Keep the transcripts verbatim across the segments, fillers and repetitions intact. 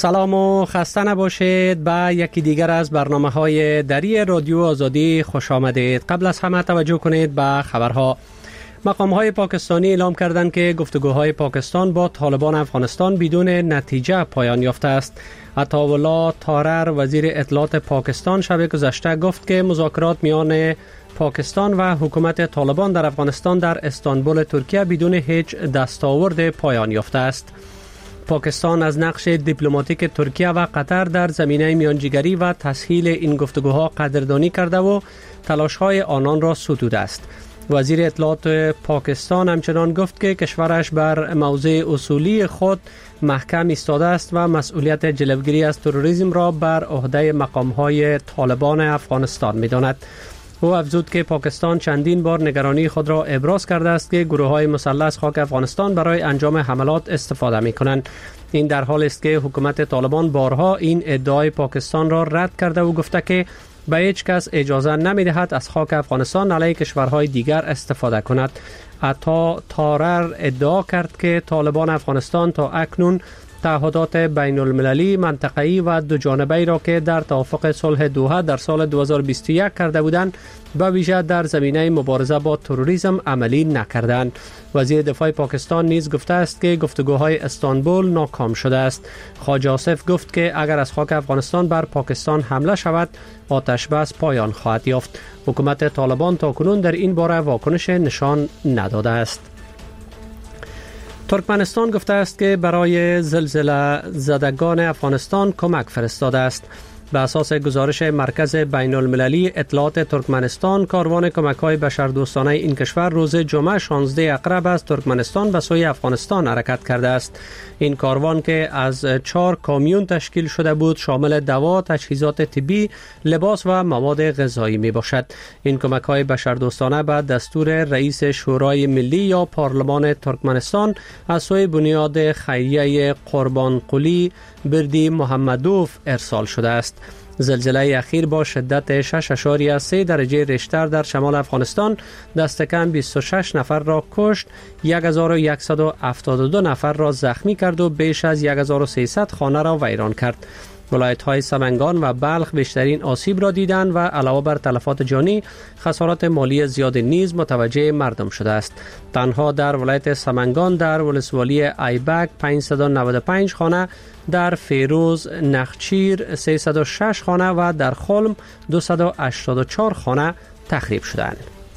سلام و خسته نباشید. به یکی دیگر از برنامه‌های دری رادیو آزادی خوش آمدید. قبل از همه توجه کنید به خبرها. مقام‌های پاکستانی اعلام کردند که گفتگوهای پاکستان با طالبان افغانستان بدون نتیجه پایان یافته است. عطاالله طارر وزیر اطلاعات پاکستان شب گذشته گفت که مذاکرات میان پاکستان و حکومت طالبان در افغانستان در استانبول ترکیه بدون هیچ دستاورد پایان یافته است. پاکستان از نقش دیپلماتیک ترکیه و قطر در زمینه میانجیگری و تسهیل این گفتگوها قدردانی کرده و تلاش‌های آنان را ستوده است. وزیر اطلاعات پاکستان همچنان گفت که کشورش بر موضع اصولی خود محکم ایستاده است و مسئولیت جلوگیری از تروریسم را بر عهده مقام‌های طالبان افغانستان می‌داند. او افزود که پاکستان چندین بار نگرانی خود را ابراز کرده است که گروه‌های مسلح از خاک افغانستان برای انجام حملات استفاده می‌کنند. این در حالی است که حکومت طالبان بارها این ادعای پاکستان را رد کرده و گفته که به هیچ کس اجازه نمی‌دهد از خاک افغانستان علیه کشورهای دیگر استفاده کند. عطا طارر ادعا کرد که طالبان افغانستان تا اکنون تعهدات بین المللی، منطقه‌ای و دو جانبه‌ای را که در توافق صلح دوحه در سال دو هزار و بیست و یک کرده بودند، به ویژه در زمینه مبارزه با تروریسم عملی نکردند. وزیر دفاع پاکستان نیز گفته است که گفتگوهای استانبول ناکام شده است. خواجه آصف گفت که اگر از خاک افغانستان بر پاکستان حمله شود، آتش بس پایان خواهد یافت. حکومت طالبان تاکنون در این باره واکنش نشان نداده است. ترکمنستان گفته است که برای زلزله زدگان افغانستان کمک فرستاده است. به اساس گزارش مرکز بین المللی اطلاعات ترکمنستان، کاروان کمک‌های بشردوستانه این کشور روز جمعه شانزده اقرب از ترکمنستان به سوی افغانستان حرکت کرده است. این کاروان که از چهار کامیون تشکیل شده بود، شامل دوا، تجهیزات طبی، لباس و مواد غذایی می باشد. این کمک‌های بشردوستانه به دستور رئیس شورای ملی یا پارلمان ترکمنستان از سوی بنیاد خیریه قربانقلی بردی محمدوف ارسال شده است. زلزله اخیر با شدت شش ممیز سه درجه ریشتر در شمال افغانستان دست کم بیست و شش نفر را کشت، یک هزار و صد و هفتاد و دو نفر را زخمی کرد و بیش از یک هزار و سیصد خانه را ویران کرد. ولایت‌های سمنگان و بلخ بیشترین آسیب را دیدند و علاوه بر تلفات جانی، خسارات مالی زیاد نیز متوجه مردم شده است. تنها در ولایت سمنگان در ولسوالی ایبک پانصد و نود و پنج خانه، در فیروز نخچیر سیصد و شش خانه و در خلم دویست و هشتاد و چهار خانه تخریب شدند.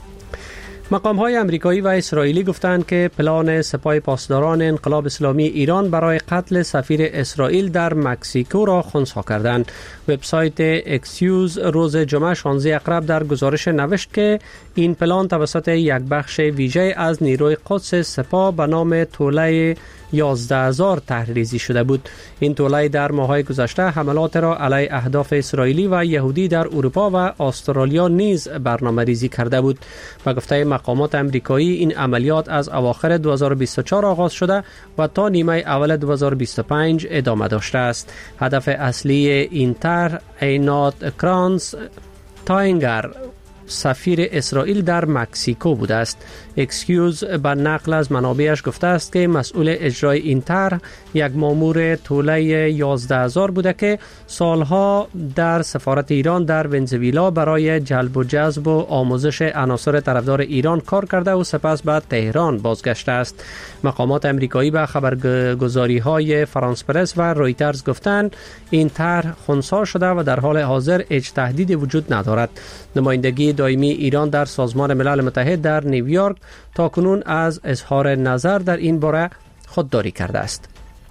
مقام‌های امریکایی و اسرائیلی گفتند که پلان سپاه پاسداران انقلاب اسلامی ایران برای قتل سفیر اسرائیل در مکزیکو را خنثی کردند. وبسایت اکسیوز روز جمعه شانزده اقرب در گزارش نوشت که این پلان توسط یک بخش ویژه از نیروی قدس سپاه به نام توله یازده هزار تحریزی شده بود. این توله در ماه‌های گذشته حملات را علیه اهداف اسرائیلی و یهودی در اروپا و استرالیا نیز برنامه‌ریزی کرده بود. به گفته مقامات امریکایی، این عملیات از اواخر دو هزار و بیست و چهار آغاز شده و تا نیمه اول دو هزار و بیست و پنج ادامه داشته است. هدف اصلی این طرح عینات کرانس تاینگر سفیر اسرائیل در مکزیکو بوده است. اکسکیوز به نقل از منابعش گفته است که مسئول اجرای این طرح یک مامور توله یازده هزار بوده که سالها در سفارت ایران در ونزویلا برای جلب و جذب و آموزش عناصر طرفدار ایران کار کرده و سپس به تهران بازگشته است. مقامات امریکایی به خبرگزاری‌های فرانس پرس و رویترز گفتند این طرح خنثی شده و در حال حاضر هیچ تهدیدی وجود ندارد. نمایندگی دائمی ایران در سازمان ملل متحد در نیویورک تاکنون از اظهار نظر در این باره خودداری کرده است.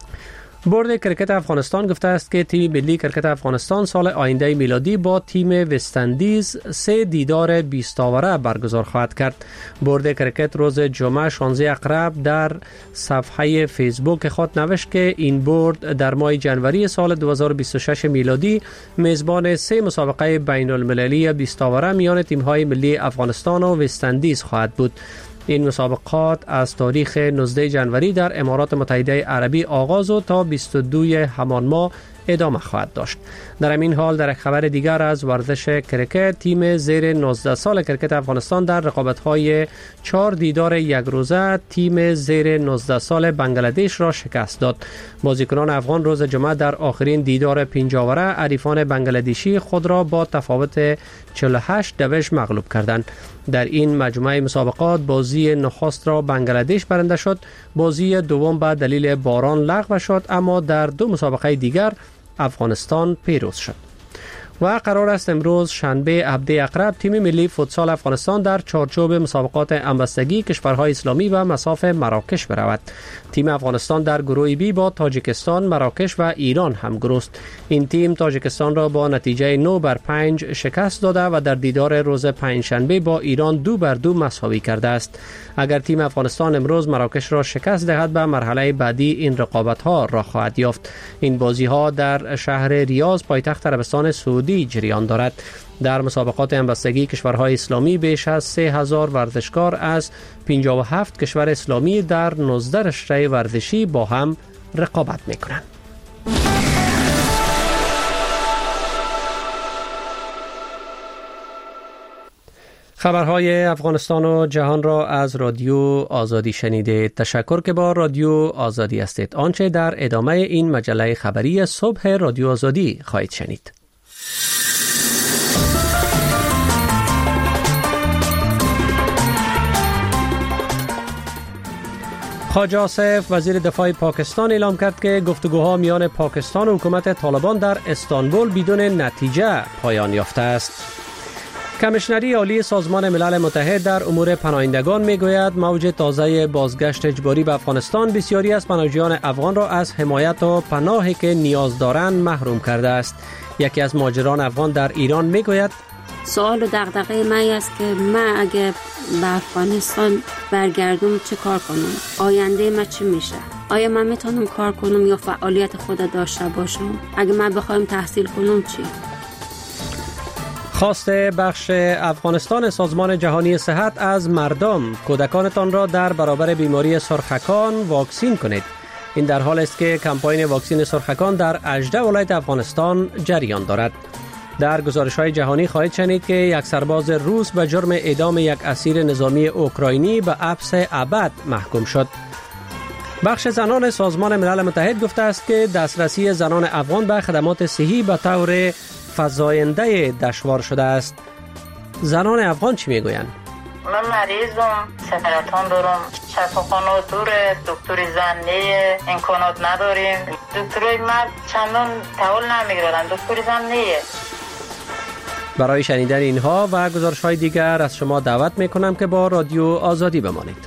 بورد کرکت افغانستان گفته است که تیم ملی کرکت افغانستان سال آینده میلادی با تیم وستندیز سه دیدار بیست آوره برگزار خواهد کرد. بورد کرکت روز جمعه شانزده اقرب در صفحه فیسبوک خود نوشت که این بورد در ماه جنوری سال دو هزار و بیست و شش میلادی میزبان سه مسابقه بین المللی بیست آوره میان تیم‌های ملی افغانستان و وستندیز خواهد بود. این مسابقات از تاریخ نوزده جنوری در امارات متحده عربی آغاز و تا بیست و دو همان ماه ادامه خواهد داشت. در همین حال در یک خبر دیگر از ورزش کرکت، تیم زیر نوزده سال کرکت افغانستان در رقابت‌های چهار دیدار یک روزه تیم زیر نوزده سال بنگلادش را شکست داد. بازیکنان افغان روز جمعه در آخرین دیدار پنجاوره حریفان بنگلادشی خود را با تفاوت چهل و هشت دویش مغلوب کردند. در این مجموعه مسابقات بازی نخست را بنگلادش برنده شد، بازی دوم به دلیل باران لغو شد، اما در دو مسابقه دیگر افغانستان پیروز شد. و قرار است امروز شنبه هفته اقرب تیم ملی فوتسال افغانستان در چارچوب مسابقات همبستگی کشورهای اسلامی و مصاف مراکش برود. تیم افغانستان در گروه بی با تاجیکستان، مراکش و ایران هم گروه است. این تیم تاجیکستان را با نتیجه نه بر پنج شکست داده و در دیدار روز پنجشنبه با ایران دو بر دو مساوی کرده است. اگر تیم افغانستان امروز مراکش را شکست دهد به مرحله بعدی این رقابت‌ها را خواهد یافت. این بازی‌ها در شهر ریاض پایتخت عربستان سعودی جریان دارد. در مسابقات همبستگی کشورهای اسلامی بیش از سه هزار ورزشکار از پنجاه و هفت کشور اسلامی در نوزده رشته ورزشی با هم رقابت می‌کنند. خبرهای افغانستان و جهان را از رادیو آزادی شنیدید. تشکر که با رادیو آزادی هستید. آنچه در ادامه این مجله خبری صبح رادیو آزادی خواهید شنید. خواجه آصف وزیر دفاع پاکستان اعلام کرد که گفتگوها میان پاکستان و حکومت طالبان در استانبول بدون نتیجه پایان یافته است. کمیشنری عالی سازمان ملل متحد در امور پناهندگان میگوید موج تازه بازگشت اجباری به افغانستان بسیاری از پناهجویان افغان را از حمایت و پناهی که نیاز دارند محروم کرده است. یکی از مهاجران افغان در ایران میگوید سوال و دغدغه من است که من اگه به افغانستان برگردم چه کار کنم؟ آینده من چی میشه؟ آیا من میتونم کار کنم یا فعالیت خود داشته باشم؟ اگه من بخوایم تحصیل کنم چی؟ خواست بخش افغانستان سازمان جهانی صحت از مردم کودکانتان را در برابر بیماری سرخکان واکسین کنید. این در حال است که کمپاین واکسین سرخکان در هجده ولایت افغانستان جریان دارد. در گزارش‌های جهانی خواهید شنید که یک سرباز روس به جرم اعدام یک اسیر نظامی اوکراینی به حبس ابد محکوم شد. بخش زنان سازمان ملل متحد گفته است که دسترسی زنان افغان به خدمات صحی به طور فزاینده دشوار شده است. زنان افغان چی میگویند؟ من مریضم، سرطان دارم، شفاخانه دوره، دکتر زن نیه، امکانات نداریم. دکترای مرد چندان تحول نمیگیرن، دکتر زن نیه. برای شنیدن اینها و گزارش‌های دیگر از شما دعوت میکنم که با رادیو آزادی بمانید.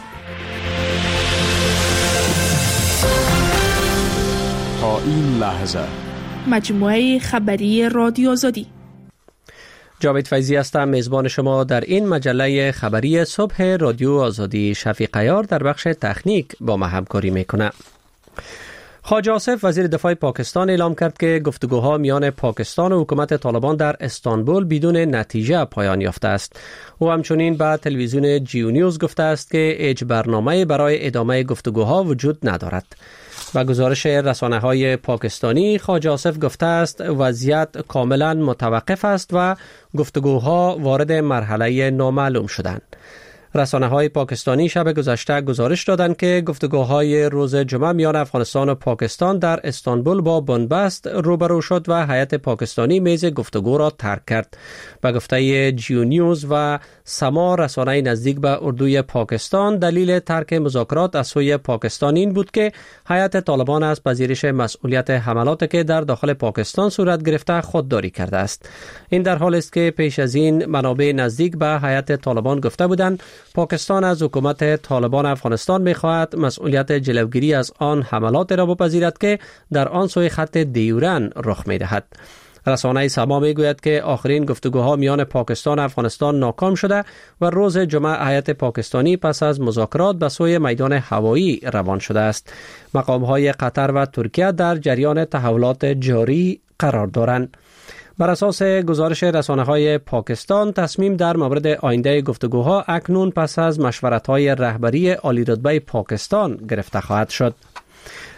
تا این لحظه مجموعه خبری رادیو آزادی. جاوید فیضی هستم، میزبان شما در این مجله خبری صبح رادیو آزادی. شفیق عیار در بخش تکنیک با ما همکاری میکنه. خواجه آصف وزیر دفاع پاکستان اعلام کرد که گفتگوها میان پاکستان و حکومت طالبان در استانبول بدون نتیجه پایان یافته است. او همچنین به تلویزیون جیو نیوز گفته است که هیچ برنامه برای ادامه گفتگوها وجود ندارد. و گزارش رسانه‌های پاکستانی، خواجه آصف گفته است وضعیت کاملا متوقف است و گفتگوها وارد مرحله نامعلوم شدند. رسانه‌های پاکستانی شب گذشته گزارش دادند که گفتگوهای روز جمعه میان افغانستان و پاکستان در استانبول با بنبست روبرو شد و هیئت پاکستانی میز گفتگو را ترک کرد. به گفته جیو نیوز و سما رسانه نزدیک به اردوی پاکستان، دلیل ترک مذاکرات از سوی پاکستان این بود که هیئت طالبان از پذیرش مسئولیت حملاتی که در داخل پاکستان صورت گرفته خودداری کرده است. این در حالی است که پیش از این منابع نزدیک به هیئت طالبان گفته بودند پاکستان از حکومت طالبان افغانستان می‌خواهد مسئولیت جلوگیری از آن حملات را بپذیرد که در آن سوی خط دیورن رخ می‌دهد. رسانه سما میگوید که آخرین گفتگوها میان پاکستان و افغانستان ناکام شده و روز جمعه هیئت پاکستانی پس از مذاکرات به سوی میدان هوایی روان شده است. مقام‌های قطر و ترکیه در جریان تحولات جاری قرار دارند. بر اساس گزارش رسانه‌های پاکستان، تصمیم در مورد آینده گفتگوها اکنون پس از مشورت‌های رهبری عالی رتبه پاکستان گرفته خواهد شد.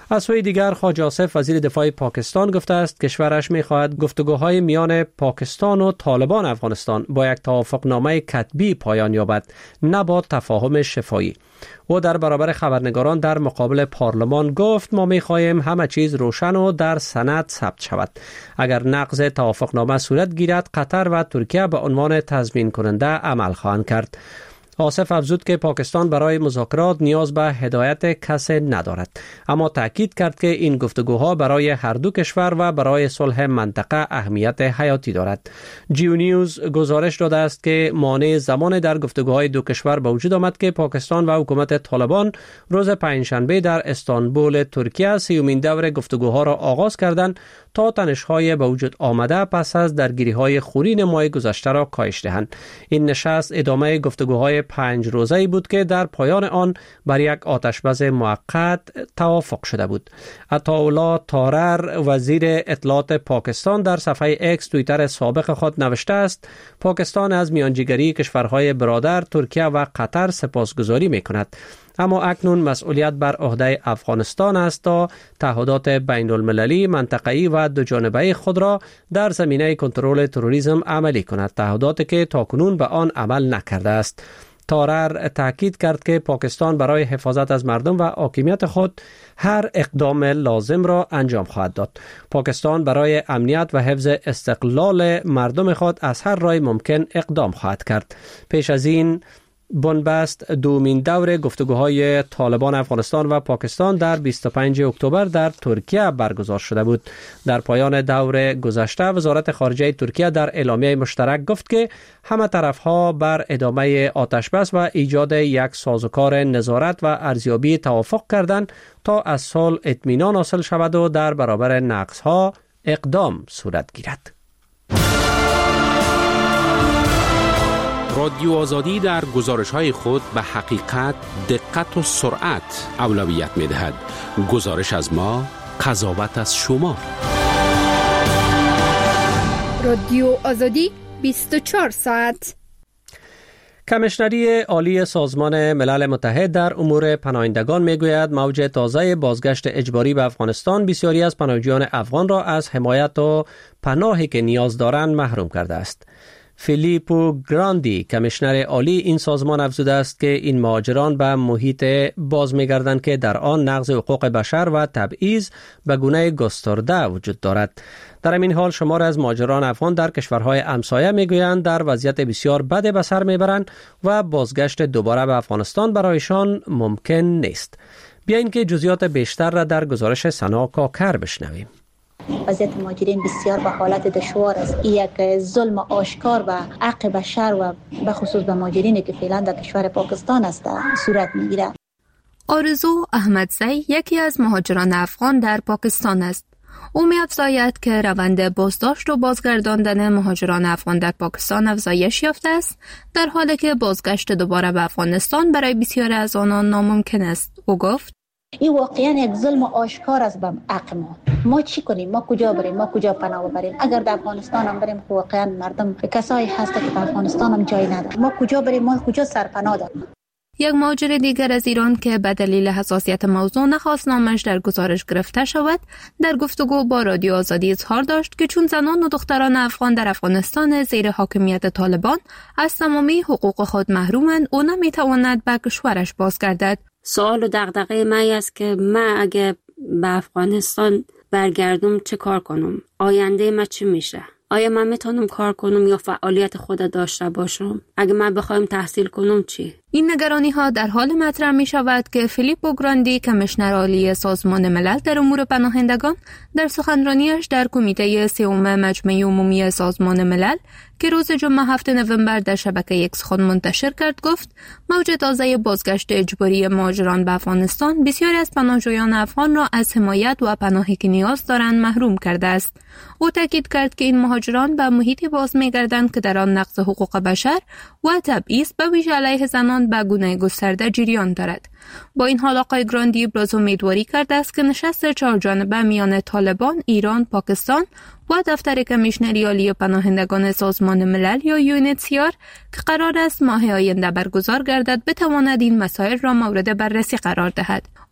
از سوی دیگر خواجه آصف وزیر دفاع پاکستان گفته است کشورش می‌خواهد گفتگوهای میان پاکستان و طالبان افغانستان با یک توافقنامه کتبی پایان یابد، نه با تفاهم شفاهی. او در برابر خبرنگاران در مقابل پارلمان گفت ما می‌خواهیم همه چیز روشن و در سند ثبت شود. اگر نقض توافقنامه صورت گیرد، قطر و ترکیه به عنوان تضمین کننده عمل خواهند کرد. آصف افزود که پاکستان برای مذاکرات نیاز به هدایت کسی ندارد، اما تأکید کرد که این گفتگوها برای هر دو کشور و برای صلح منطقه اهمیت حیاتی دارد. جیو نیوز گزارش داده است که مانع زمان در گفتگوهای دو کشور به وجود آمد که پاکستان و حکومت طالبان روز پنجشنبه در استانبول ترکیه سیومین دور گفتگوها را آغاز کردند تا تنش‌های به وجود آمده پس از درگیری‌های خورین ماه گذشته را کاهش دهند. این نشست ادامه گفتگوهای پنج روزه‌ای بود که در پایان آن بر یک آتشبس موقت توافق شده بود. عطاالله طارر وزیر اطلاعات پاکستان در صفحه اکس توییتر سابق خود نوشته است پاکستان از میانجیگری کشورهای برادر ترکیه و قطر سپاسگزاری می‌کند، اما اکنون مسئولیت بر عهده افغانستان است تا تعهدات بین المللی، منطقه‌ای و دو جانبه خود را در زمینه کنترل تروریسم عملی کند، تعهداتی که تاکنون به آن عمل نکرده است. طارر تاکید کرد که پاکستان برای حفاظت از مردم و حاکمیت خود هر اقدام لازم را انجام خواهد داد. پاکستان برای امنیت و حفظ استقلال مردم خود از هر راه ممکن اقدام خواهد کرد. پیش از این بنبست دومین دور گفتگوهای طالبان افغانستان و پاکستان در بیست و پنجم اکتبر در ترکیه برگزار شده بود. در پایان دور گذشته وزارت خارجه ترکیه در اعلامیه مشترک گفت که همه طرفها بر ادامه آتشبس و ایجاد یک سازوکار نظارت و ارزیابی توافق کردند تا از صلح اطمینان حاصل شود و در برابر نقصها اقدام صورت گیرد. رادیو آزادی در گزارش‌های خود به حقیقت، دقت و سرعت اولویت می‌دهد. گزارش از ما، قضاوت از شما. رادیو آزادی بیست و چهار ساعت. کمیشنری عالی سازمان ملل متحد در امور پناهندگان میگوید موج تازه بازگشت اجباری به افغانستان بسیاری از پناهجویان افغان را از حمایت و پناهی که نیاز دارند محروم کرده است. فیلیپو گراندی کمیشنر عالی این سازمان افزوده است که این مهاجران به محیط باز می‌گردند که در آن نقض حقوق بشر و تبعیض به گونه گسترده وجود دارد. در این حال شمار از مهاجران افغان در کشورهای همسایه میگویند در وضعیت بسیار بد به سر میبرند و بازگشت دوباره به افغانستان برایشان ممکن نیست. بیایید که جزئیات بیشتر را در گزارش سنا کاکر بشنویم. وضعیت مهاجرین بسیار به حالت دشوار است. یک ظلم آشکار و حق بشر و به خصوص به مهاجرینی که فعلا در کشور پاکستان است صورت میگیرد. آرزو احمدزی یکی از مهاجران افغان در پاکستان است. او می‌افزاید که روند بازداشت و بازگرداندن مهاجران افغان در پاکستان افزایش یافته است، در حالی که بازگشت دوباره به افغانستان برای بسیاری از آنان ناممکن است. او گفت: این واقعا یک ظلم آشکار است به حق ما. ما چی کنیم؟ ما کجا بریم؟ ما کجا پناه ببریم؟ اگر در افغانستان هم بریم واقعا مردم کسایی هست که در افغانستان هم جای نداره. ما کجا بریم؟ ما کجا سرپناه داریم؟ یک مهاجر دیگر از ایران که به دلیل حساسیت موضوع نخواست نامش در گزارش گرفته شود، در گفتگو با رادیو آزادی اظهار داشت که چون زنان و دختران افغان در افغانستان زیر حاکمیت طالبان از تمامی حقوق خود محرومند، او نمیتواند به کشورش بازگردد. سوال و دغدغه من است که من اگه به افغانستان برگردم چه کار کنم؟ آینده من چی میشه؟ آیا من میتونم کار کنم یا فعالیت خود داشته باشم؟ اگه من بخوایم تحصیل کنم چی؟ این نگرانی ها در حال مطرح می شود که فیلیپو گراندی کمیشنر عالی سازمان ملل در امور پناهندگان در سخنرانیش در کمیته سوم مجمع عمومی سازمان ملل که روز جمعه هفتم نوامبر در شبکه اکس خود منتشر کرد گفت موج تازه بازگشت اجباری مهاجران به افغانستان بسیاری از پناهجویان افغان را از حمایت و پناهی که نیاز دارند محروم کرده است. او تاکید کرد که این مهاجران به محیطی باز می‌گردند که در آن نقض حقوق بشر و تبعیض به ویژه علیه زنان به گونه گسترده جریان دارد. با این حال آقای گراندی ابراز امیدواری کرده است که نشست چهارجانبه میان طالبان، ایران، پاکستان و دفتر کمیشنری عالی پناهندگان سازمان ملل یا یو ان اچ سی آر که قرار است ماه آینده برگزار گردد بتواند این مسائل را مورد بررسی قرار دهد.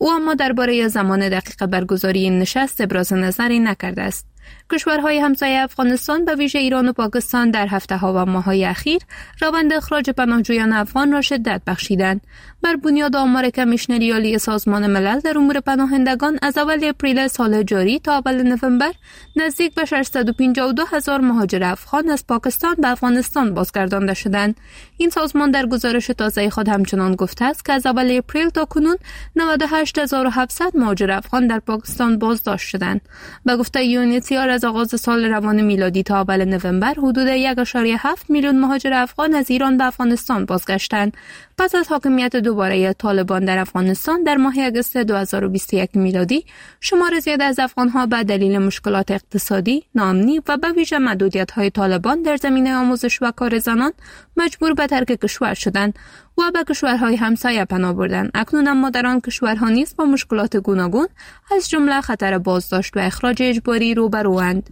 او اما درباره زمان دقیق برگزاری این نشست ابراز نظری نکرده است. کشورهای همسایه افغانستان به ویژه ایران و پاکستان در هفته‌ها و ماه‌های اخیر روند اخراج پناهجویان افغان را شدت بخشیدند. بر بنیاد آمار کمیشنری عالی سازمان ملل در امور پناهندگان از اول اپریل سال جاری تا اول نوامبر نزدیک به ششصد و پنجاه و دو هزار مهاجر افغان از پاکستان به افغانستان بازگردانده شدند. این سازمان در گزارش تازه خود همچنان گفته است که از اول اپریل تا کنون نود و هشت هزار و هفتصد مهاجر افغان در پاکستان بازداشت شدند. به گفته یونیسیار از آغاز سال روان میلادی تا اول نوامبر حدود یک و هفت میلیون مهاجر افغان از ایران به افغانستان بازگشتند. پس از حاکمیت دوباره طالبان در افغانستان در ماه اگست دو هزار و بیست و یک میلادی، شمار زیاد از افغانها به دلیل مشکلات اقتصادی، ناامنی و به ویژه محدودیت‌های طالبان در زمینه آموزش و کار زنان مجبور به ترک کشور شدند و به کشورهای همسایه پناه بردند. اکنون اما در آن کشورها نیز با مشکلات گوناگون از جمله خطر بازداشت و اخراج اجباری روبروند.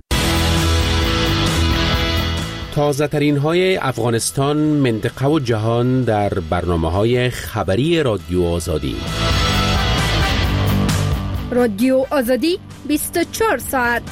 تازه ترین های افغانستان، منطقه و جهان در برنامه های خبری رادیو آزادی. رادیو آزادی بیست و چهار ساعت.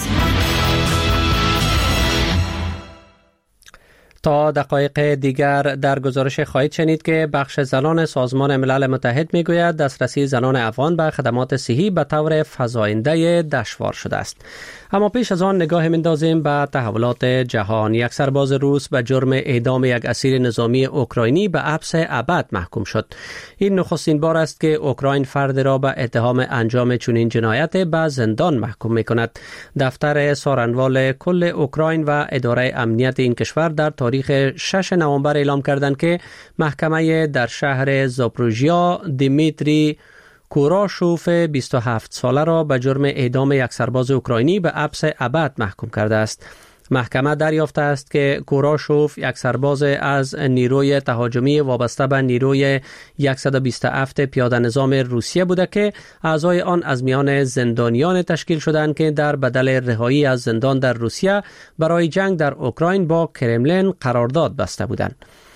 تا دقایق دیگر در گزارش خواهید شنید که بخش زنان سازمان ملل متحد میگوید دسترسی زنان افغان به خدمات صحی به طور فزاینده دشوار شده است. اما پیش از آن نگاه می‌اندازیم به تحولات جهان. یک سرباز روس به جرم اعدام یک اسیر نظامی اوکراینی به حبس ابد محکوم شد. این نخستین بار است که اوکراین فرد را به اتهام انجام چنین جنایت به زندان محکوم می‌کند. دفتر سارنوال کل اوکراین و اداره امنیت این کشور در تاریخ شش نوامبر اعلام کردند که محکمه در شهر زاپروژیا دیمیتری کوراشوف بیست و هفت ساله را به جرم اعدام یک سرباز اوکراینی به حبس ابد محکوم کرده است. محکمه دریافته است که کوراشوف یک سرباز از نیروی تهاجمی وابسته به نیروی صد و بیست و هفت پیاده نظام روسیه بوده که اعضای آن از میان زندانیان تشکیل شدند که در بدل رهایی از زندان در روسیه برای جنگ در اوکراین با کرملین قرارداد بسته بودند.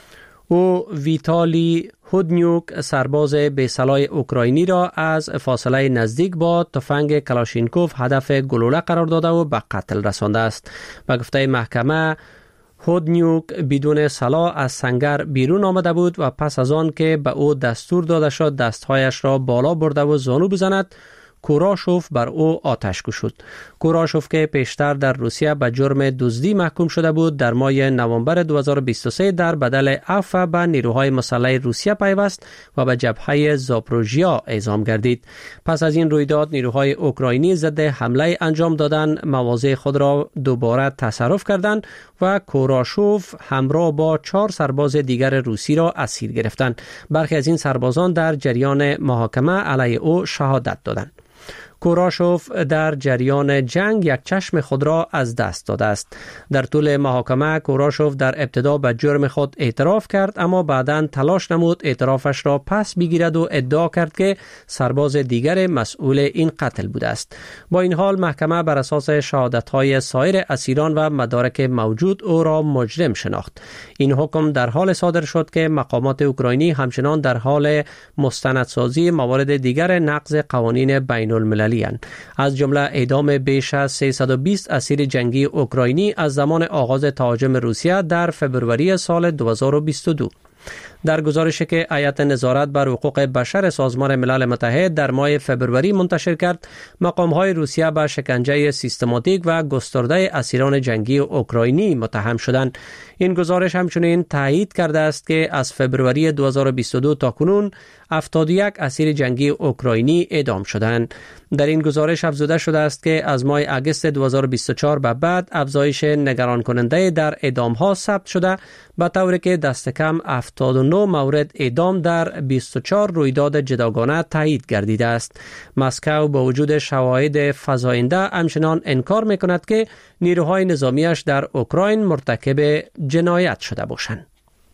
او ویتالی هودنیوک سرباز بی‌سلاح اوکراینی را از فاصله نزدیک با تفنگ کلاشینکوف هدف گلوله قرار داده و به قتل رسانده است. به گفته محکمه هودنیوک بدون سلاح از سنگر بیرون آمده بود و پس از آن که به او دستور داده شد دستهایش را بالا برده و زانو بزند، کوراشوف بر او آتش گشود. کوراشوف که پیشتر در روسیه به جرم دزدی محکوم شده بود، در ماه نوامبر دو هزار و بیست و سه در بدل عفو به نیروهای مسلح روسیه پیوست و به جبهه زاپروژیا اعزام گردید. پس از این رویداد نیروهای اوکراینی ضد حمله انجام دادند، مواضع خود را دوباره تصرف کردند و کوراشوف همراه با چهار سرباز دیگر روسی را اسیر گرفتند. برخی از این سربازان در جریان محاکمه علیه او شهادت دادند. کوراشوف در جریان جنگ یک چشم خود را از دست داده است. در طول محاکمه کوراشوف در ابتدا به جرم خود اعتراف کرد، اما بعداً تلاش نمود اعترافش را پس بگیرد و ادعا کرد که سرباز دیگر مسئول این قتل بوده است. با این حال محکمه بر اساس شهادت‌های سایر اسیران و مدارک موجود او را مجرم شناخت. این حکم در حال صادر شد که مقامات اوکراینی همچنان در حال مستندسازی موارد دیگر نقض قوانین بین المللی از جمله اعدام بیش از سیصد و بیست اسیر جنگی اوکراینی از زمان آغاز تهاجم روسیه در فوریه سال دو هزار و بیست و دو. در گزارشی که هیئت نظارت بر حقوق بشر سازمان ملل متحد در ماه فوریه منتشر کرد، مقام‌های روسیه به شکنجه سیستماتیک و گسترده اسیران جنگی اوکراینی متهم شدند. این گزارش همچنین تایید کرده است که از فوریه دو هزار و بیست و دو تا کنون هفتاد و یک اسیر جنگی اوکراینی اعدام شدند. در این گزارش افزوده شده است که از ماه اگست دو هزار و بیست و چهار به بعد افزایش نگران کننده در اعدام‌ها ثبت شده، به طوری که دست کم هفتاد و نه مورد اعدام در بیست و چهار رویداد جداگانه تایید گردیده است. مسکو با وجود شواهد فزاینده همچنان انکار می‌کند که نیروهای نظامیش در اوکراین مرتکب جنایت شده باشند.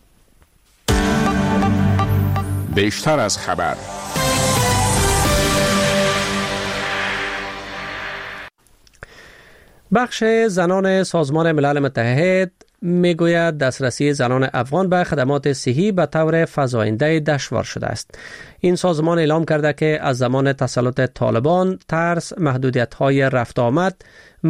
بیشتر از خبر. بخش زنان سازمان ملل متحد میگوید دسترسی زنان افغان به خدمات صحی به طور فزاینده دشوار شده است. این سازمان اعلام کرده که از زمان تسلط طالبان ترس، محدودیت‌های رفت آمد،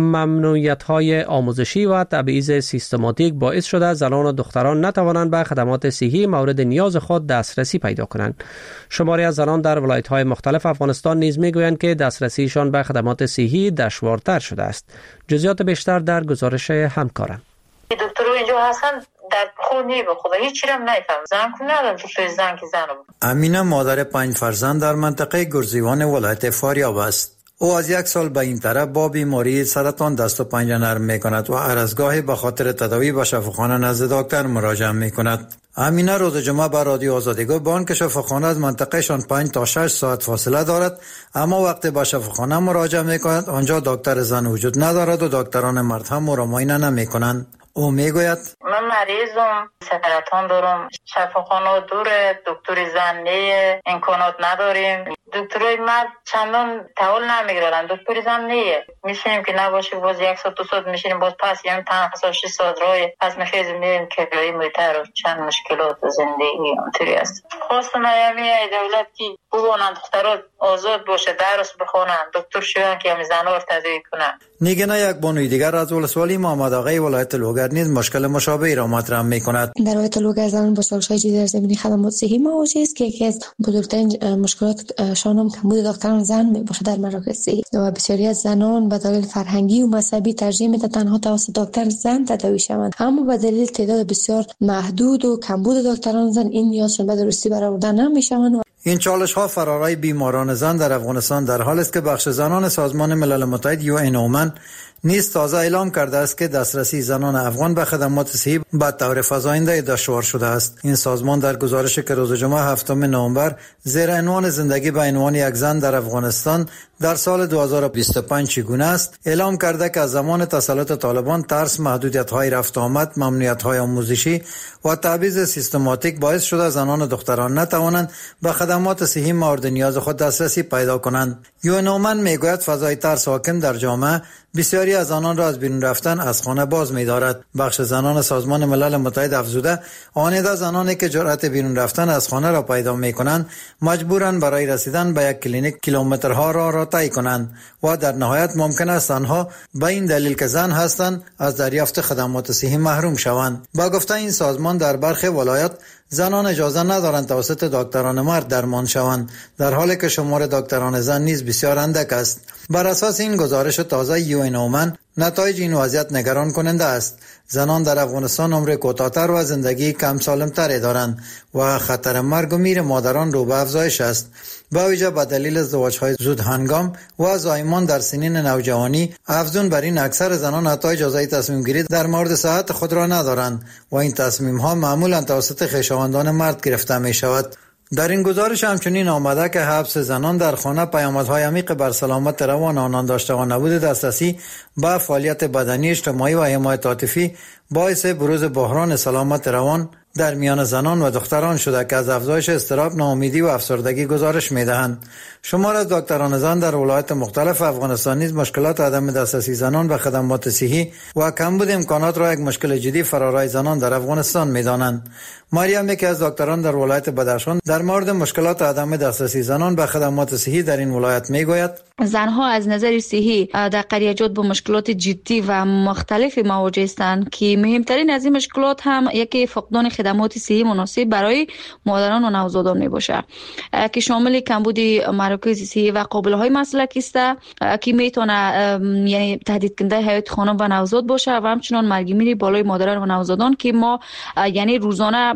ممنوعیت‌های آموزشی و تبعیض سیستماتیک باعث شده زنان و دختران نتوانند به خدمات صحی مورد نیاز خود دسترسی پیدا کنند. شماری از زنان در ولایت‌های مختلف افغانستان نیز میگویند که دسترسیشان به خدمات صحی دشوارتر شده است. جزئیات بیشتر در گزارش همکارم. دکتر اینجا هستن در خونی به خدا هیچ چیزی نمیفهم. زن کو ندارم دکتر زن که زن بود. امینه مادر پنج فرزند در منطقه گرزیوان ولایت فاریاب است. او از یک سال به این طرف با بیماری سرطان دست و پنجه نرم می کند و هر از گاهی به خاطر تداوی به شفاخانه نزد دکتر مراجعه می کند. امینه روز جمعه به رادیو آزادی گفت با آنکه شفاخانه از منطقهشان پنج تا شش ساعت فاصله دارد، اما وقتی به شفاخانه مراجعه می کند آنجا دکتر زن وجود ندارد و دکتران مرد هم او را معاینه نمی کنند. او میگوید من مریضم، سرطان دارم، شفاخانه دوره، دکتر زن نیه، امکانات نداریم. دکترای مرد چندان تحول نمیگیرن، دکتر زن نیه. میشینیم که نباشه باز یک ساعت دو ساعت میشینیم باز پس یعنی پنج شش ساعت راه پس میخیزیم میریم که گاهی میتر و چند مشکلات زندگی اونطوری است. خواستم ایامی دولت که بگونن دخترها آزاد باشه، درس بخونن، دکتر شوین که همین زنها رو تداوی کنن. نیگنه یک بانوی دیگر از ولسوالی محمد آقای ولایت لوگر نیز مشکل مشابهی را مطرح میکند. در ولایت لوگر زنان با چالش‌های جدی در زمینه خدمات صحی مواجه است که یکی از بزرگترین مشکلات شان هم کمبود دکتران زن میباشد در مراکز صحی و بسیاری از زنان به دلیل فرهنگی و مذهبی ترجیح میدهند تنها توسط دکتر زن تداوی شوند، اما به دلیل تعداد بسیار محدود و کمبود دکتران زن این نیازشان به درستی برآورده نمیشوند. این چالش ها فرارای بیماران زن در افغانستان در حال است که بخش زنان سازمان ملل متحد یو این اومن نیز تازه اعلام کرده است که دسترسی زنان افغان به خدمات صحی به طور فزاینده دشوار شده است. این سازمان در گزارشی که روز جمعه هفتم نوامبر زیر عنوان زندگی به عنوان یک زن در افغانستان در سال دو هزار و بیست و پنج چگونه است اعلام کرده که از زمان تسلط طالبان ترس، محدودیت‌های رفت آمد، ممنوعیت‌های آموزشی و تبعیض سیستماتیک باعث شده زنان و دختران نتوانند به خدمات صحی مورد نیاز خود دسترسی پیدا کنند. یونومن میگوید فضای ترس حاکم در جامعه بسیاری از آنان را از بیرون رفتن از خانه باز می‌دارد. بخش زنان سازمان ملل متحد افزوده آنیده زنانی که جرأت بیرون رفتن از خانه را پیدا می‌کنند مجبورند برای رسیدن به یک کلینیک کیلومترها را را طی کنند و در نهایت ممکن است آنها به این دلیل که زن هستند از دریافت خدمات صحی محروم شوند. با گفته این سازمان در برخی ولایات زنان اجازه ندارند توسط دکتران مرد درمان شوند، در حالی که شمار دکتران زن نیز بسیار اندک است. بر اساس این گزارش تازه یو این اومن نتایج این وضعیت نگران کننده است. زنان در افغانستان عمر کوتاه‌تر و زندگی کم سالم‌تری دارند و خطر مرگ و میر مادران رو به افزایش است. با ویژه به دلیل ازدواج‌های زود هنگام و زایمان در سنین نوجوانی، افزون بر این اکثر زنان حتی اجازه تصمیم گیری در مورد صحت خود را ندارند و این تصمیم‌ها معمولاً توسط خویشاوندان مرد گرفته می‌شود. در این گزارش همچنین آمده که حبس زنان در خانه پیامدهای عمیق بر سلامت روان آنان داشته و نبود دسترسی به فعالیت بدنی، اجتماعی و حمایت عاطفی باعث بروز بحران سلامت روان در میان زنان و دختران شده که از افزایش اضطراب، ناامیدی و افسردگی گزارش می‌دهند. شمار از دکتران زن در ولایات مختلف افغانستان نیز مشکلات عدم دسترسی زنان به خدمات صحی و کمبود امکانات را یک مشکل جدی فرارای زنان در افغانستان می‌دانند. مریم یکی از دکتران در ولایت بدخشان در مورد مشکلات عدم دسترسی زنان به خدمات صحی در این ولایت میگوید: زنها از نظر صحی در قریجات با مشکلات جدی و مختلفی مواجه هستند که مهمترین از این مشکلات هم یکی فقدان خدمات صحی مناسب برای مادران و نوزادان میباشه که شامل کمبود مراکز صحی و قابل‌های مسلکی است که میتونه یعنی تهدید کننده حیات خانم و نوزاد باشه و همچنان مرگ میر بالای مادران و نوزادان که ما یعنی روزانه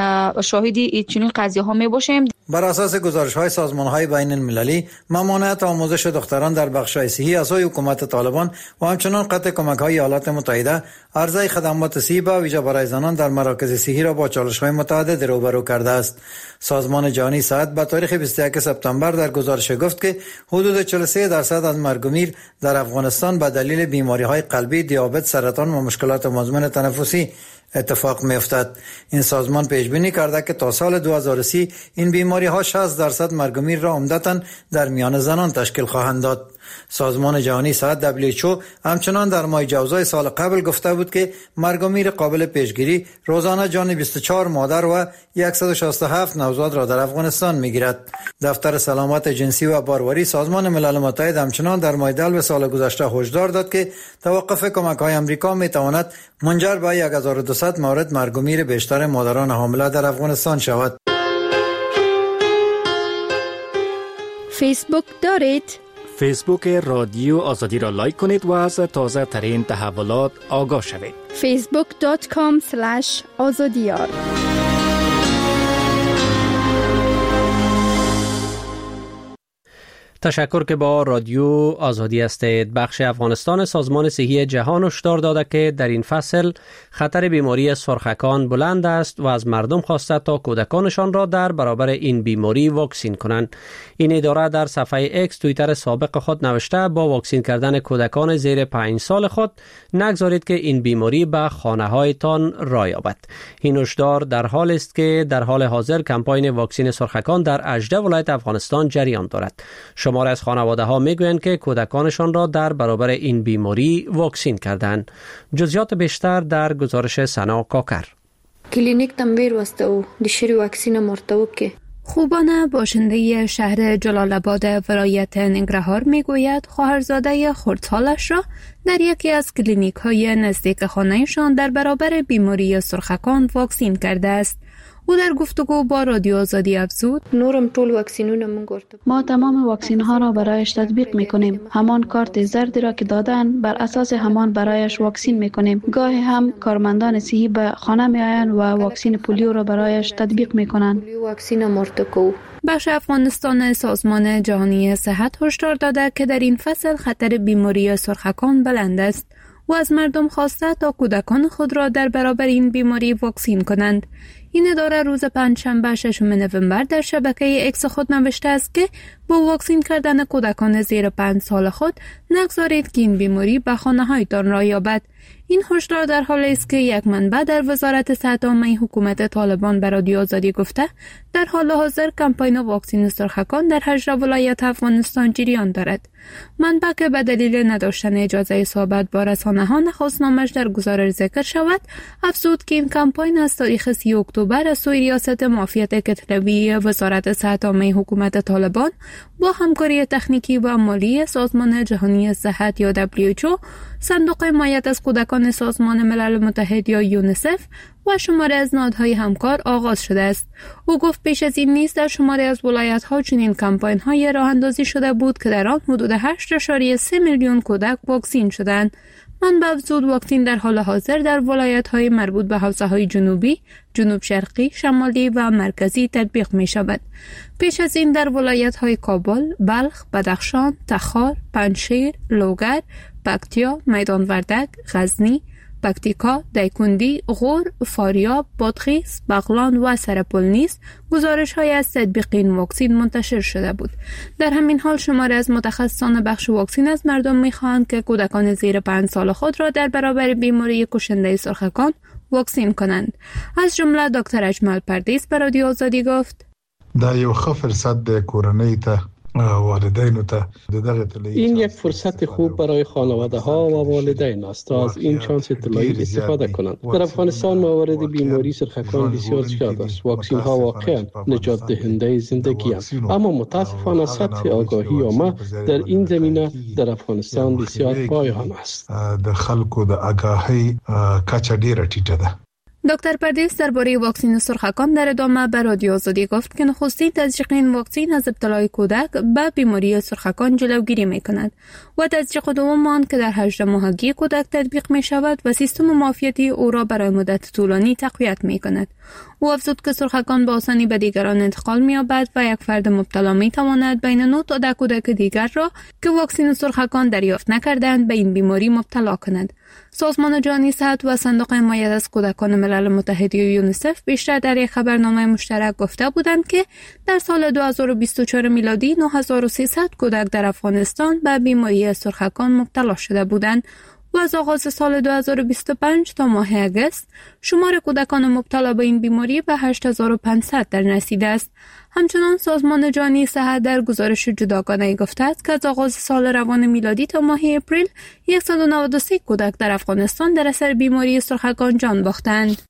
شاهدی چنین قضیه ها میباشیم. بر اساس گزارش‌های سازمان‌های بین المللی، ممانعت آموزش دختران در بخش‌های صحی از سوی حکومت طالبان و همچنین قطع کمک‌های ایالات متحده عرضه خدمات صحی به ویژه برای زنان در مراکز صحی را با چالش‌های متعدد روبرو کرده است. سازمان جهانی صحت به تاریخ بیست و یک سپتامبر در گزارش گفت که حدود چهل و سه درصد از مرگ و میر در افغانستان به دلیل بیماری‌های قلبی، دیابت، سرطان و مشکلات مزمن تنفسی اتفاق می‌افتد. این سازمان پیش بینی کرده که تا سال دو هزار و سی این بیماری بیماری ها شصت درصد مرگ و میر را عمدتاً در میان زنان تشکیل خواهند داد. سازمان جهانی صحت دبلیو اچ او همچنان در ماه جوزای سال قبل گفته بود که مرگ و میر قابل پیشگیری روزانه جان بیست و چهار مادر و صد و شصت و هفت نوزاد را در افغانستان میگیرد. دفتر سلامت جنسی و باروری سازمان ملل متحد همچنان در ماه دلو سال گذشته هشدار داد که توقف کمک‌های آمریکا میتواند منجر به هزار و دویست مورد مرگ و میر بیشتر مادران حامله در افغانستان شود. فیسبوک دارید؟ فیسبوک رادیو آزادی را لایک کنید و از تازه ترین تحولات آگاه شوید. فیسبوک دات کام اسلش آزادیار. تشکر که با رادیو آزادی هستید. بخش افغانستان سازمان صحی جهان هشدار داده که در این فصل خطر بیماری سرخکان بلند است و از مردم خواسته تا کودکانشان را در برابر این بیماری واکسین کنند. این اداره در صفحه اکس توییتر سابق خود نوشته با واکسین کردن کودکان زیر پنج سال خود نگذارید که این بیماری به خانه هایتان راه یابد. این هشدار در حال است که در حال حاضر کمپاین واکسین سرخکان در هجده ولایت افغانستان جریان دارد. شمار از خانواده ها میگویند که کودکانشان را در برابر این بیماری واکسین کردند. جزئیات بیشتر در گزارش سنا کاکر. کلینیک تنبیر واسطه او دشری واکسین مرتب که خوبانه باشنده شهر جلال آباد ولایت ننگرهار میگوید خواهرزاده خردسالش را در یکی از کلینیک های نزدیک خانه‌شان در برابر بیماری سرخکان واکسین کرده است. او در گفتگو با رادیو آزادی افزود: نورم طول واکسینونه من گرفت. ما تمام واکسین ها را برایش تطبیق میکنیم. همان کارت زردی را که دادن بر اساس همان برایش واکسین میکنیم. گاهی هم کارمندان صحی به خانه میآیند و واکسین پولیو را برایش تطبیق میکنند. واکسین مرتکو بخش افغانستان سازمان جهانی صحت هشدار داده که در این فصل خطر بیماری سرخکان بلند است و از مردم خواسته تا کودکان خود را در برابر این بیماری واکسین کنند. این اداره روز پنجشنبه ششم نوامبر در شبکه اکس خود نوشته است که با واکسین کردن کودکان زیر پنج سال خود نگذارید که این بیماری به خانه‌هایتان راه یابد. این هشدار در حالی است که یک منبع در وزارت صحت عامه حکومت طالبان به رادیو آزادی گفته در حال حاضر کمپاین واکسین سرخکان در هجده ولایت افغانستان جریان دارد. منبع که به دلیل نداشتن اجازه صحبت با رسانه‌ها نخواست نامش در گزارش ذکر شود، افزود که این کمپاین از تاریخ سی اکتبر از سوی ریاست معافیت کتلوی وزارت صحت عامه حکومت طالبان با همکاری تکنیکی و مالی سازمان جهانی صحت یا دبلیو اچ او، صندوق حمایت از کودکان سازمان ملل متحد یا یونیسف و شماره از نهادهای همکار آغاز شده است. او گفت پیش از این نیز در شماره از ولایت‌ها چنین کمپاین‌های راه اندازی شده بود که در آن حدود هشت اشاره سه میلیون کودک واکسین شدند. منبع افزود واکسین در حال حاضر در ولایت‌های مربوط به حوزه‌های جنوبی، جنوب شرقی، شمالی و مرکزی تطبیق می‌شود. پیش از این در ولایت‌های کابل، بلخ، بدخشان، تخار، پنجشیر، لوگر، پکتیا، میدان وردک، غزنی، پکتیکا، دایکندی، غور، فاریاب، بادغیس، بغلان و سرپل نیز گزارش‌های از تطبیق این واکسین منتشر شده بود. در همین حال شماری از متخصصان بخش واکسین از مردم می‌خواهند که کودکان زیر پنج سال خود را در برابر بیماری کشنده سرخکان واکسین کنند. از جمله دکتر اجمل پردیس به رادیو آزادی گفت: دا یو ښه فرصت د کورنۍ ته والدین ته این یک فرصت خوب برای خانواده ها و والدین است تا از این چانس طلایی استفاده کنند. در افغانستان موارد بیماری سرخکان بسیار زیاد است. واکسین ها واقعا نجات دهنده زندگی است، اما متاسفانه سطح آگاهی عامه در این زمینه در افغانستان بسیار پایان است. د خلکو د آگاهی کچه ډیره ټیټه ده. دکتر پردیس درباره واکسین سرخکان در ادامه به رادیو آزادی گفت که نخستین تزریق این واکسین از ابتلای کودک به بیماری سرخکان جلوگیری می‌کند و تزریق دوم آن که در هجده ماهگی کودک تطبیق می‌شود و سیستم معافیتی او را برای مدت طولانی تقویت می‌کند. او افزود که سرخکان به آسانی به دیگران انتقال می‌یابد و یک فرد مبتلا می‌تواند بین نه تا ده کودک دیگر را که واکسین سرخکان دریافت نکردند به این بیماری مبتلا کند. سازمان جهانی صحت و صندوق حمایت از کودکان ملل متحد یا یونیسف بیشتر در یک خبرنامه مشترک گفته بودند که در سال دو هزار و بیست و چهار میلادی نه هزار و سیصد کودک در افغانستان به بیماری سرخکان مبتلا شده بودند. و از آغاز سال دو هزار و بیست و پنج تا ماه اگست شمار کودکان مبتلا به این بیماری به هشت هزار و پانصد در رسیده است. همچنان سازمان جهانی صحت در گزارش جداگانه گفته است که از آغاز سال روان میلادی تا ماه اپریل صد و نود و سه کودک در افغانستان در اثر بیماری سرخگان جان باختند.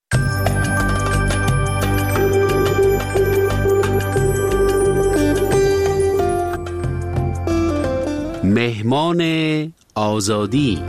مهمان آزادی.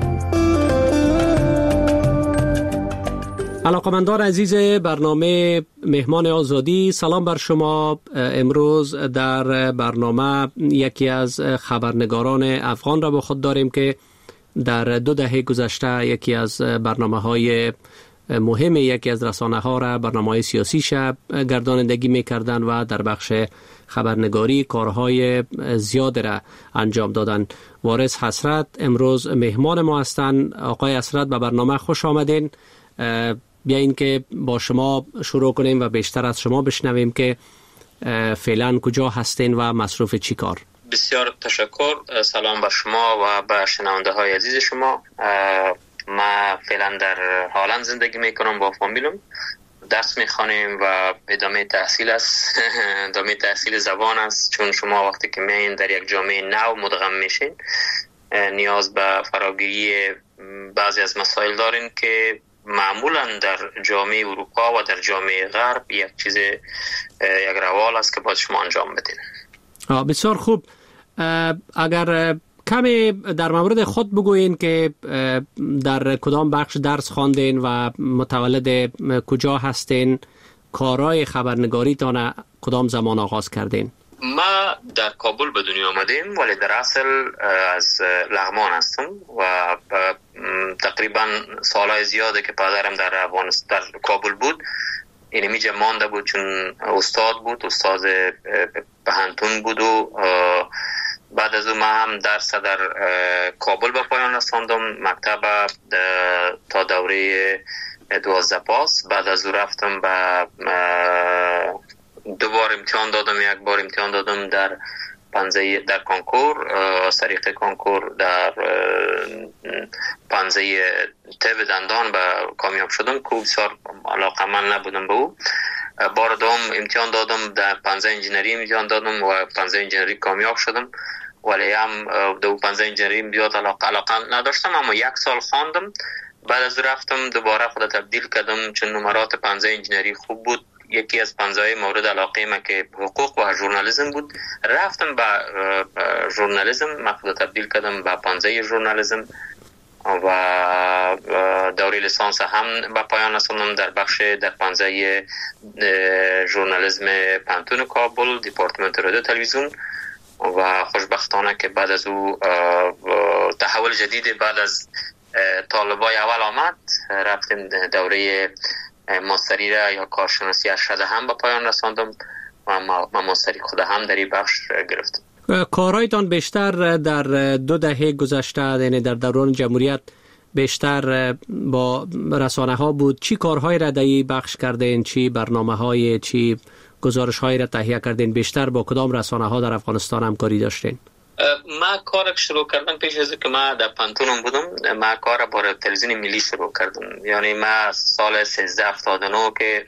علاقمندان عزیز برنامه مهمان آزادی، سلام بر شما. امروز در برنامه یکی از خبرنگاران افغان را با خود داریم که در دو دهه گذشته یکی از برنامه‌های مهم یکی از رسانه‌ها را، برنامه‌های سیاسی شب گردانندگی می‌کردند و در بخش خبرنگاری کارهای زیاد را انجام دادن. وارث حسرت امروز مهمان ما هستند. آقای حسرت به برنامه خوش آمدین. بیاین که با شما شروع کنیم و بیشتر از شما بشنویم که فعلا کجا هستین و مصروف چی کار. بسیار تشکر. سلام به شما و به شنونده های عزیز شما. ما فعلا در هالند زندگی میکنم با فامیلم. درس میخوانیم و ادامه تحصیل است. ادامه تحصیل زبان است، چون شما وقتی که میین در یک جامعه نو مدغم میشین نیاز به فراگیری بعضی از مسائل دارین که معمولا در جامعه اروپا و در جامعه غرب یک چیز یک روال است که باید شما انجام بدین. بسیار خوب. اگر کمی در مورد خود بگوین که در کدام بخش درس خواندین و متولد کجا هستین، کارهای خبرنگاریتان کدام زمان آغاز کردین؟ ما در کابل به دنیا آمدیم، ولی در اصل از لغمان هستم و تقریبا سالهای زیاده که پدرم در افغانستان در کابل بود. یعنی میجا مانده بود، چون استاد بود، استاد پهنتون بود و بعد از اون ما هم درس در کابل به پایان رساندم. مکتب تا دوره دوازده پاس. بعد از اون رفتم به دو بار امتحان دادم. یک بار امتحان دادم در پنزه در کنکور، طریق کنکور در پنزه طب دندان به کامیاب شدم که بسیار علاقه من نبودم به او. بار دوم امتحان دادم در پنزه انجینری امتحان دادم و پنزه انجینری کامیاب شدم، ولی هم دو پنزه انجینری بیاد علاقه علاقه نداشتم، اما یک سال خواندم. بعد از رفتم دوباره خود تبدیل کردم، چون نمرات پنزه انجینری خوب بود. یکی از پنزه مورد علاقه من که حقوق و ژورنالیسم بود، رفتم به ژورنالیسم. من خود تبدیل کردم به پنزه ژورنالیسم و دوره لیسانس هم به پایان رساندم در بخش در پنزه ژورنالیسم پانتون کابل، دپارتمنت رادیو تلویزیون. و خوشبختانه که بعد از او تحول جدید بعد از طالبای اول آمد، رفتیم دوره ماستری را یا کارشناسی ارشد هم به پایان رساندم و ما ماستری خود هم در این بخش گرفتم. کارهایتان بیشتر در دو دهه گذشته، یعنی در دوران جمهوریت، بیشتر با رسانه ها بود. چی کارهایی را در این بخش کردین؟ چی برنامه های چی گزارش هایی را تهیه کردین؟ بیشتر با کدام رسانه ها در افغانستان همکاری داشتین؟ ما کار شروع کردم پیش از که ما در پانتونم بودم. ما کار با تلویزیون ملی شروع کردم. یعنی ما سال سیزده هفتاد و نه که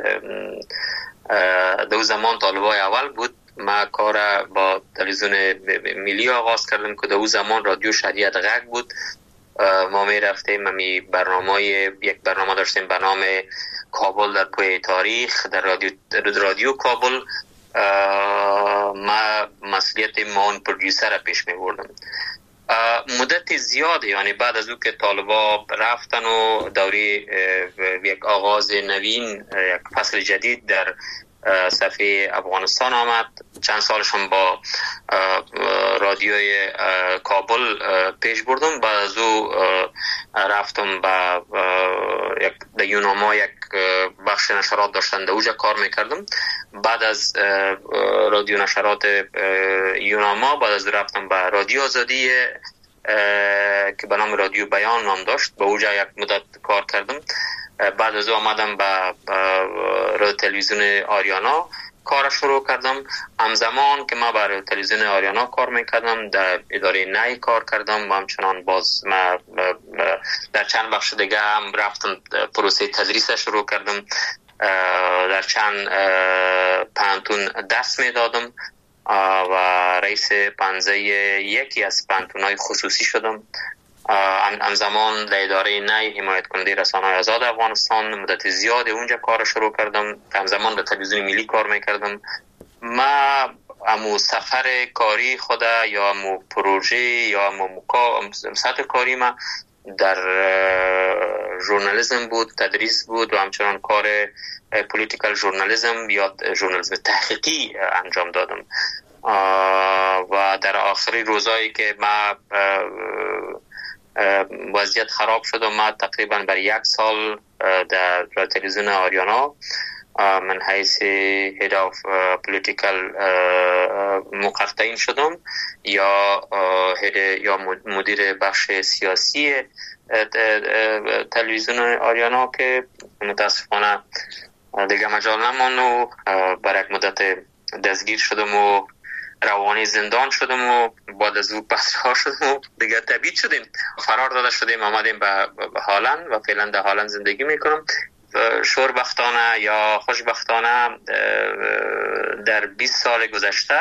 دو زمان طالبای اول بود، ما کار با تلویزیون ملی آغاز کردم که دو زمان رادیو شریعت غږ بود. ما می رفتیم می برنامه یک برنامه داشتیم به نام کابل در پویه تاریخ در رادیو رادیو کابل. ما مسئولیت معاون پرودیوسر پیش می بردم مدت زیاد. یعنی بعد از او که طالبا رفتن و دوره یک آغاز نوین، یک فصل جدید در صفحه افغانستان آمد، چند سالش هم با رادیوی کابل پیش بردم. بعد از او رفتم به یک در یوناما یک بخش نشرات داشتن، در اوجا کار میکردم. بعد از رادیو نشرات یوناما بعد از رفتم به رادیو آزادی که به نام رادیو بیان نام داشت، به اوجا یک مدت کار کردم. بعد از او آمدم به رادیو تلویزیون آریانا کار شروع کردم. همزمان که ما برای تلویزیون آریانا کار میکردم در اداره نی کار کردم و همچنان باز ما در چند بخش دیگه هم رفتم پروسه تدریس شروع کردم. در چند پانتون دست میدادم و رئیس پنزه یکی از پانتون‌های خصوصی شدم. همزمان در اداره نی حمایت کننده رسانه‌های آزاد افغانستان مدت زیاد اونجا کار شروع کردم. همزمان به تلویزیون ملی کار میکردم. ما امو سفر کاری خود یا امو پروژه یا امو سطح کاری ما در ژورنالیسم بود، تدریس بود و همچنان کار پولیتیکال ژورنالیسم یا ژورنالیسم تحقیقی انجام دادم. و در آخری روزایی که ما وضعیت خراب شد و ما تقریبا بر یک سال در تلویزیون آریانا من حیث هید آف پولیتیکال مقرطعین شدم یا یا مدیر بخش سیاسی تلویزیون آریانا که متاسفانه دیگه مجال نماند و برای یک مدت دستگیر شدم و روانی زندان شدم و بعد از او پسرها شدم و دیگه تبعید شدیم، فرار داده شدیم، آمدیم به هالند و فعلا در هالند زندگی میکنم. شوربختانه یا خوشبختانه در بیست سال گذشته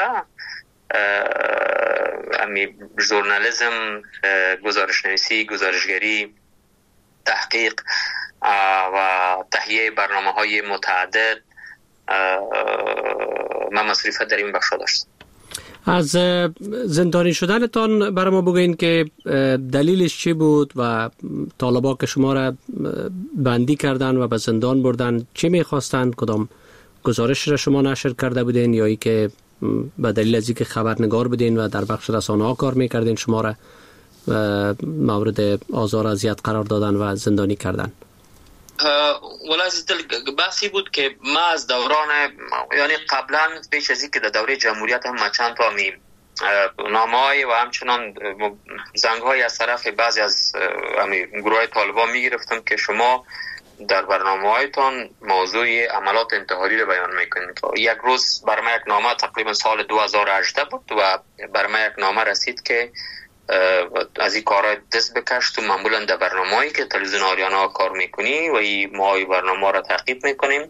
امی ژورنالیسم، گزارشنویسی، گزارشگری، تحقیق و تهیه برنامه‌های متعدد من مسئولیت در این بخش داشتم. از زندانی شدنتان برای ما بگوین که دلیلش چی بود و طالبا که شما را بندی کردن و به زندان بردن چی میخواستند؟ کدام گزارش را شما نشر کرده بودین یا ای که به دلیل از اینکه خبرنگار بودین و در بخش رسانه ها کار میکردین شما را مورد آزار و اذیت قرار دادن و زندانی کردن؟ ولی از بحثی بود که ما از دوران یعنی قبلا پیش از اینکه در دوره جمهوریت هم چند تا می نامه‌های و همچنان زنگ‌های از طرف بعضی از گروه طالبان می‌گرفتم که شما در برنامه‌هایتان موضوع عملات انتحاری رو بیان می‌کنید. یک روز بر من یک نامه تقریبا سال دو هزار و هجده بود و بر من یک نامه رسید که از این کارهای دست بکش، تو معمولا در برنامه‌ای که تلویزیون آریانا کار میکنی و این ما این برنامه را تعقیب میکنیم،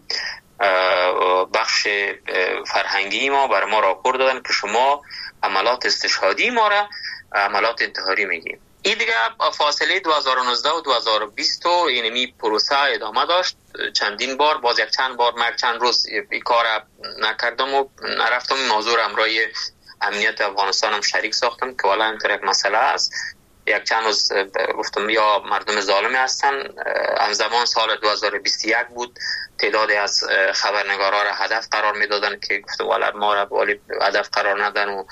بخش فرهنگی ما بر ما راپور دادن که شما عملات استشهادی ما را عملات انتحاری میگیم. این دیگه فاصله دو هزار و نوزده و دو هزار و بیست اینمی پروسه ادامه داشت. چندین بار باز یک چند بار من چند روز این کار نکردم و نرفتم. موضوع امرای امنیت افغانستان هم شریک ساختم که والا اینطور یک مسئله است. یک چند روز گفتم یا مردم ظالمی هستن. همزمان سال دو هزار و بیست و یک بود، تعدادی از خبرنگارا را هدف قرار میدادن که گفتم والا ما را والی هدف قرار ندن و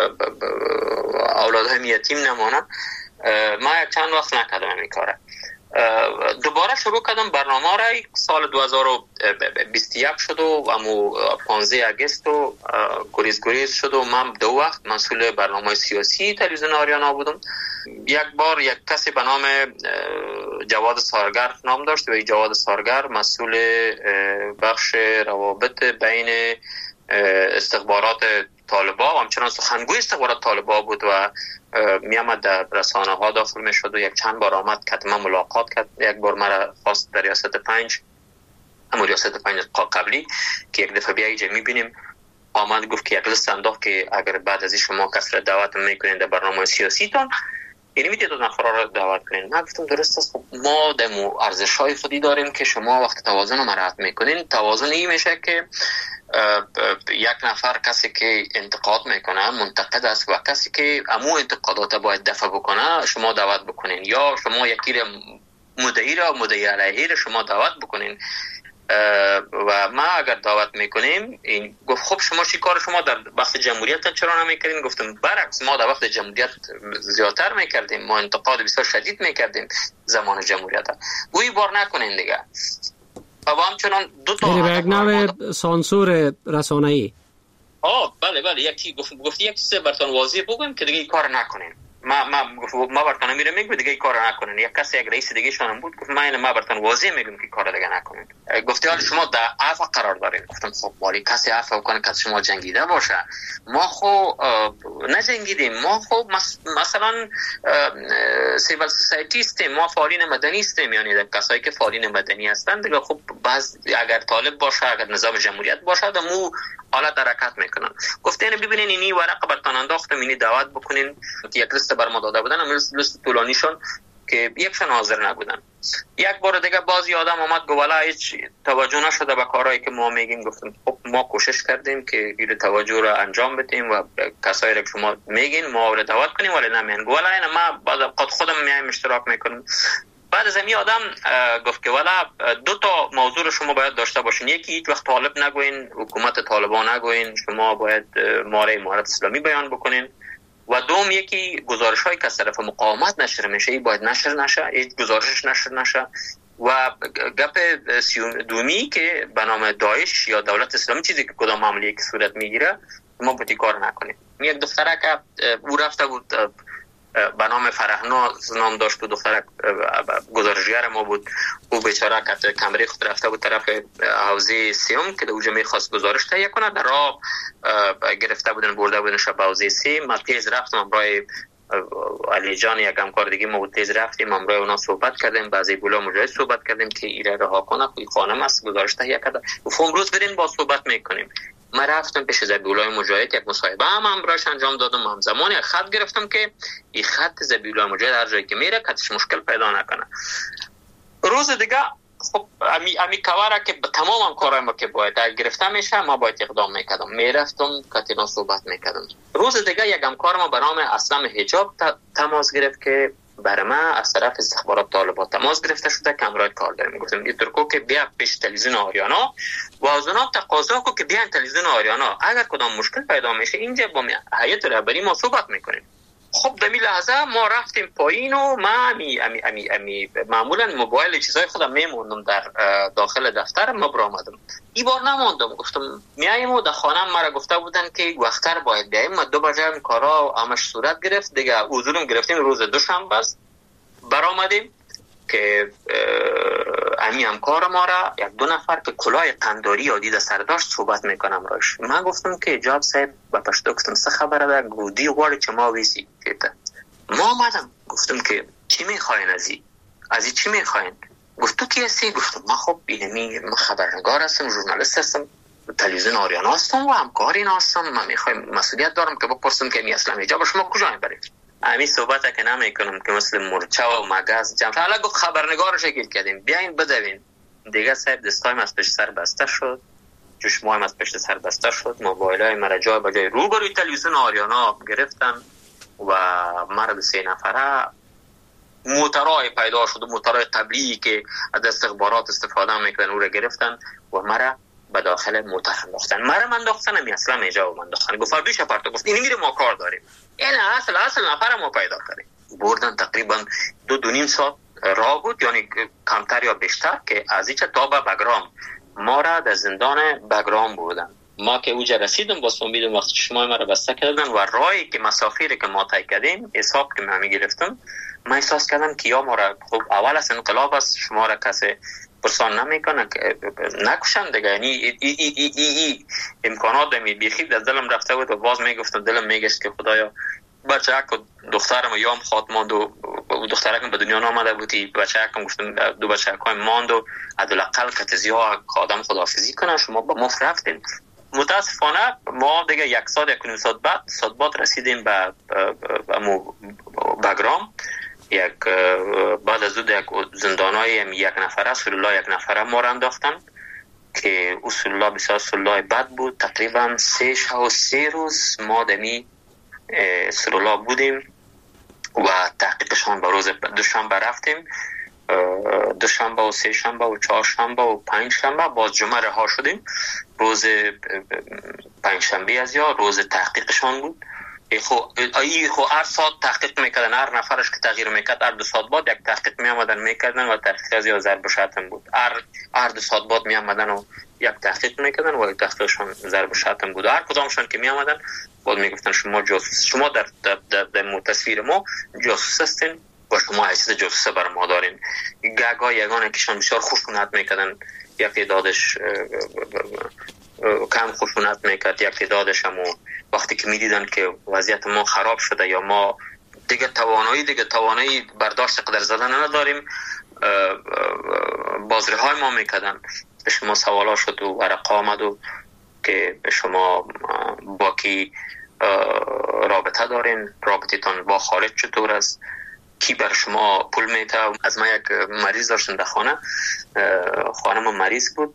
اولادهم یتیم نمانن. ما یک چند وقت نکردم این کاره. دوباره شروع کردم برنامه را. سال دو هزار و بیست و یک شد و امو پانزده آگوست و گریز گریز شد و من دو وقت مسئول برنامه سیاسی تلویزیون آریانا بودم. یک بار یک کسی به نام جواد سارگر نام داشت و این جواد سارگر مسئول بخش روابط بین استخبارات طالبا و همچنان سخنگوی استخبارات طالبا بود و می آمد در رسانه ها داخل می شد و یک چند بار آمد که ما ملاقات کرد. یک بار مرا خواست در ریاست پنج، اما ریاست پنج قبلی که یک دفعه بیایی جا می بینیم، آمد گفت که یک لیست انداخت که اگر بعد از این شما کس را دعوت میکنین در برنامه سیاسی تان یعنی میتونید دو نفر را دعوت کنین. من گفتم درست است، ما دمو ارزش های خودی داریم که شما وقت توازن رو مراعات میکنین. توازن این میشه که یک نفر کسی که انتقاد میکنه منتقد است و کسی که امو انتقادات باید دفع بکنه شما دعوت بکنین، یا شما یکی را مدعی را مدعی علیه را شما دعوت بکنین. و ما اگر دعوت میکنیم این گفت خب شما چی کار شما در وقت جمهوریت چرا نمیکردین؟ گفتم برعکس، ما در وقت جمهوریت زیادتر میکردیم، ما انتقاد بسیار شدید میکردیم زمان جمهوریت. گویی بار نکنین دیگه. و همچنان دو تا یک نوع سانسور رسانه‌ای. آه بله بله، یکی گفت گفت یک چیز براتون واضح بگم که دیگه این کار نکنین. ما ما ما برتون میره میگم دیگه این کارو نکنین. یک کسی یک رئیس دیگه شون بود گفت من ما برتون واضح میگم که کارو دیگه نکنین. گفته حال شما در عفو قرار دارین. گفتم خب ولی کسی عفو کنه که شما جنگیده باشه؟ ما خو نجنگیدیم، ما خو مثلا سیویل سوسایتی استیم، ما فعالین مدنی استیم، یعنی کسایی که فعالین مدنی هستند دیگه خب بعض اگر طالب باشه اگر نظام جمهوریت باشه دمو حالت حرکت میکنن. گفته اینو ببینین اینی ورقه برتون انداختم، اینی دعوت بکنین که یک لیست بر ما داده بودن، اما لیست طولانیشون که یکشون حاضر نبودن. یک بار دیگه باز آدم اومد گفت والا هیچ توجه نشده به کارهایی که ما میگیم. گفتم خب ما کوشش کردیم که این توجه رو انجام بدیم و کسایی رو که شما میگین ما رو دعوت کنیم ولی نمیان. گفت والا اینا ما بعد خود خودم میایم اشتراک میکنیم. بعد از این آدم گفت که والا دو تا موضوع رو شما باید داشته باشین. یکی هیچ وقت طالب نگوین، حکومت طالبان نگوین، شما باید ماره امارت اسلامی بیان بکنین. و دوم یکی گزارش هایی که از طرف مقاومت نشر میشه ای باید نشر نشه، هیچ گزارشش نشر نشه. و گپ دومی که به نام داعش یا دولت اسلامی چیزی که کدام عملیه که صورت میگیره ما باید کار نکنیم. یک دختره که او رفته بود به نام فرهناز نام داشت و دختره گزارشگر ما بود، او بیچاره که کمره خود رفته بود طرف حوزه سیوم که اوجا میخواست گزارش تهیه کنه، در راه گرفته بودن برده بودن شب حوزه سیم. من تیز رفتم امراه علی جان یک همکار دیگه ما بود تیز رفتیم امراه اونا صحبت کردیم، بعضی بولا مجاهد صحبت کردیم که ایره رها کنه کوی خانم است گزارش تهیه کرده و امروز برین با صحبت میکنیم. من رفتم پیش زبیولای مجاهد یک مصاحبه هم امراش انجام دادم. هم زمانی خط گرفتم که این خط زبیولای مجاهد هر جایی که میره کتش مشکل پیدا نکنه. روز دیگه خب امی امی کواره که تمام کارهای ما که باید گرفته میشه ما باید اقدام میکردم. میرفتم کاتینا صحبت میکردم. روز دیگه یک همکار ما به نام اسلم حجاب تماس گرفت که برای ما از طرف استخبارات طالبان تماس گرفته شده که امروز کار داریم. گفتم این ترکو که بیا پیش تلویزیون آریانا و از اونا تقاضا کو که بیان تلویزیون آریانا اگر کدام مشکل پیدا میشه اینجا با هیئت رهبری ما صحبت میکنیم. خب در می لحظه ما رفتیم پایین و ما امی امی امی امی معمولا موبایل چیزای خودم میموندم در داخل دفتر ما برآمدم. این بار نموندم، گفتم میایم و در خانه مرا گفته بودن که وقتر باید بیایم. ما دو بجه کارا همش صورت گرفت دیگه. حضورم گرفتیم روز دوشنبه است برآمدیم که امی همکار ما را یک دو نفر که کلاه قنداری یا دید سر داشت صحبت میکنم راش. من گفتم که جاب صاحب با پشتو گفتم سه خبره ده گودی واری که ما ویسی کهتا ما آمدم. گفتم که چی میخواین ازی؟ ازی چی میخواین؟ گفت تو کی هستی؟ گفتم من خب اینمی من خبرنگار هستم، ژورنالیست هستم، تلویزیون آریانا هستم و همکاری هستم. من میخوایم مسئولیت دارم که بپرسم که می اسلام حجاب شما کجا میبرید؟ امی صحبت که نمیکنم که مثل مرچه و مگس جمع حالا گفت خبرنگار شکل کردیم بیاین بدوین دیگه. صاحب دستایم از پشت سر بسته شد، چشمایم از پشت سر بسته شد، موبایلای مرا جای بجای روبروی تلویزیون آریانا گرفتن و مرا به سه نفره موترای پیدا شد، موترای قبلی که از استخبارات استفاده میکنن او را گرفتن و مرا به داخل موتر انداختن. مرا من انداختن امی اسلام حجاب انداختن. گفت بیش پرتو گفت این میره ما کار داریم. این اصل اصل نفر ما پیدا کردیم. بردن تقریبا دو دو نیم ساعت راه بود، یعنی کمتر یا بیشتر، که از اینجا تا به بگرام ما را در زندان بگرام بردن. ما که اوجا رسیدم با سومیدم وقت چشمای ما را بسته کردن و راهی که مسافری که ما طی کردیم حساب که من گرفتم من احساس کردم که یا ما را خب اول از انقلاب است شما را کسی پرسان نمیکنه که نکشن دیگه. یعنی ای ای ای ای ای امکانات می بیخی از دلم رفته بود و باز میگفتم دلم میگشت که خدایا بچه‌ک دخترم یام خاط ماند و دخترکم به دنیا نامده بودی، بچه‌کم گفتم دو بچه‌کای ماند و حداقل کتزیا آدم خداحافظی کنن شما با مفت رفتین. متاسفانه ما دیگه یک سال یک نیم ساعت بعد صدبات رسیدیم به بگرام. یک بعد از دو یک زندانای یک نفره سلولا یک نفره ما را انداختن که اصولا بسیار سلولای بد بود. تقریبا سه شب و سه روز ما دمی سلولا بودیم و تحقیقشان به روز دوشنبه رفتیم. دوشنبه و سه شنبه و چهار شنبه و پنج شنبه باز جمعه رها شدیم. روز پنج شنبه از یا روز تحقیقشان بود خو ای خو هر ساعت تحقیق میکردن، هر نفرش که تغییر میکرد هر دو ساعت بعد یک تحقیق میامدن میکردن و تحقیق از یا ضرب شتم بود. هر هر دو ساعت بعد میامدن و یک تحقیق میکردن و یک تحقیقشون ضرب شتم بود. هر کدامشون که میامدن بعد میگفتن شما جاسوس، شما در در در, در تصویر ما جاسوس هستین و شما حیثیت جاسوس بر ما دارین. گاگا یگانه کشان بسیار خشونت میکردن، یک تعدادش کم خشونت میکرد، یک تعدادش هم وقتی که میدیدن که وضعیت ما خراب شده یا ما دیگه توانایی دیگه توانایی برداشت قدر زدن نداریم، بازرهای ما میکردن. به شما سوالا شد و ورقه آمد و که شما با کی رابطه دارین، رابطتان با خارج چطور است، کی بر شما پول میته. از ما یک مریض داشتن در خانه، خانم مریض بود،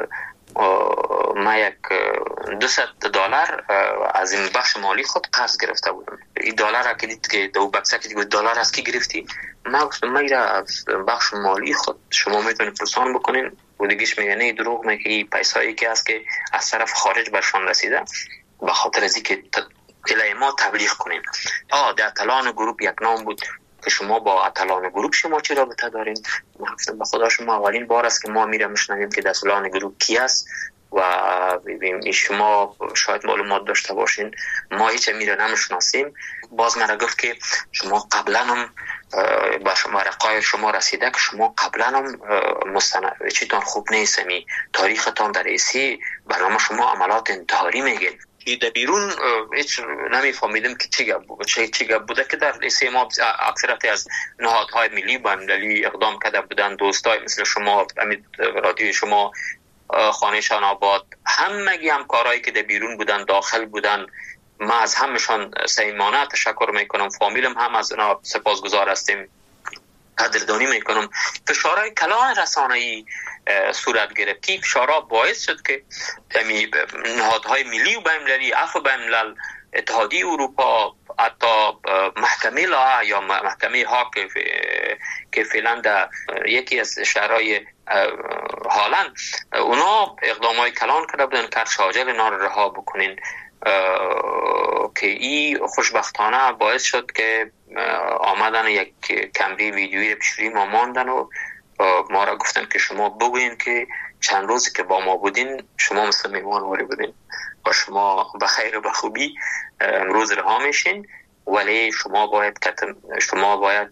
ما یک دویست دلار از این بخش مالی خود قرض گرفته بودم. این دلار را که دید که دو بکسه که دید دلار از کی گرفتی؟ ما گفتم ما ایره از بخش مالی خود شما میتونید پرسان بکنین. و دیگهش میگه نه دروغ میگه، این پیسایی که است که از طرف خارج برشان رسیده به خاطر از اینکه الی ما تبلیغ کنیم. آه در اتلان گروپ یک نام بود که شما با اتلان گروپ شما چه رابطه دارین؟ ما گفتم به خدا شما اولین بار است که ما میره میشنویم که اتلان گروپ کی است و ببین شما شاید معلومات داشته باشین، ما هیچ میره نمیشناسیم. باز مرا گفت که شما قبلا هم با شما رقای شما رسیده که شما قبلا هم مستند چیتان خوب نیست، می تاریختان در ایسی برنامه شما عملات انتحاری میگین. در بیرون هیچ نمیفهمیدم که چی گپ بود چی چی گپ بوده که در ایسی ما اکثریت از نهادهای ملی با ملی اقدام کرده بودن. دوستای مثل شما، امید رادیوی شما، خانه‌شان آباد، همگی همکارایی که در بیرون بودن داخل بودن، ما از همشان صمیمانه تشکر میکنم. فامیلم هم از اونا سپاسگزار هستیم، قدردانی میکنم. فشارهای کلان رسانه‌ای صورت گرفت که فشارها باعث شد که یعنی نهادهای ملی و بین‌المللی، عفو بین‌الملل، اتحادیه اروپا، حتی محکمه لاها یا محکمه ها که که فعلا در یکی از شهرهای هالند اونا اقدامای کلان کرده بودن که شاجل اینا رو رها بکنین، که این خوشبختانه باعث شد که آمدن یک کمری ویدیویی پیشری ما ماندن و ما را گفتن که شما بگوین که چند روزی که با ما بودین شما مثل میوان واری بودین و شما بخیر و بخوبی امروز رها میشین، ولی شما باید شما باید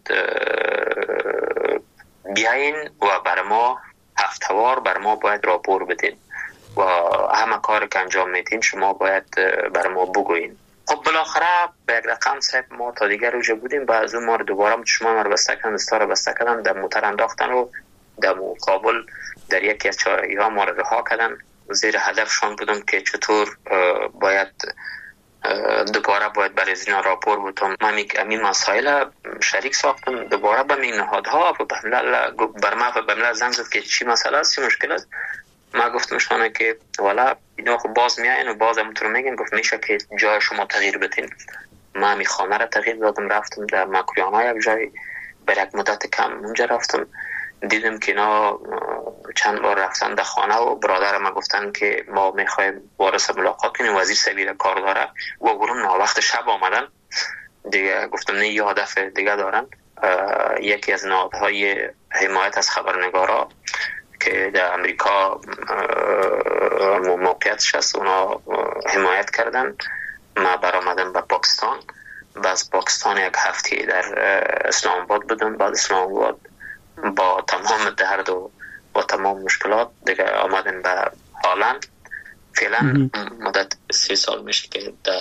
بیاین و بر ما هفتهوار بر ما باید راپور بدین و همه کار که انجام میدین شما باید بر ما بگوین. خب بالاخره به یک رقم صاحب ما تا دیگر روزه بودیم، بعد از ما رو دوباره چشمان ما رو بسته کردن، دستا رو بسته کردن، در موتر انداختن و در مقابل در یکی از چاهی ها ما رو رها کردن. زیر هدفشان بودم که چطور باید دوباره باید برای زینا راپور بودم. من این مسائل شریک ساختم دوباره به این نهادها و به ملل بر ما و به ملل زنگ زد که چی مسئله است، چی مشکل است. ما گفتم شانه که والا اینا خب باز میاین و باز همونطور میگن، گفت میشه که جای شما تغییر بدین. ما می خانه را تغییر دادم، رفتم در مکریانا یک جای بر یک مدت کم اونجا رفتم، دیدم که اینا چند بار رفتن در خانه و برادر ما گفتن که ما میخوایم وارث ملاقات کنیم، وزیر سبیل کار داره و گفتم نه وقت شب آمدن دیگه. گفتم نه یه هدف دیگه دارن. یکی از نهادهای حمایت از خبرنگارا که در امریکا موقعیتش هست اونا حمایت کردن. ما برآمدم به پاکستان، باز پاکستان یک هفته در اسلام آباد بودم. بعد اسلام آباد با تمام درد و با تمام مشکلات دیگه آمدن به هالند. فعلا مدت سی سال میشه که در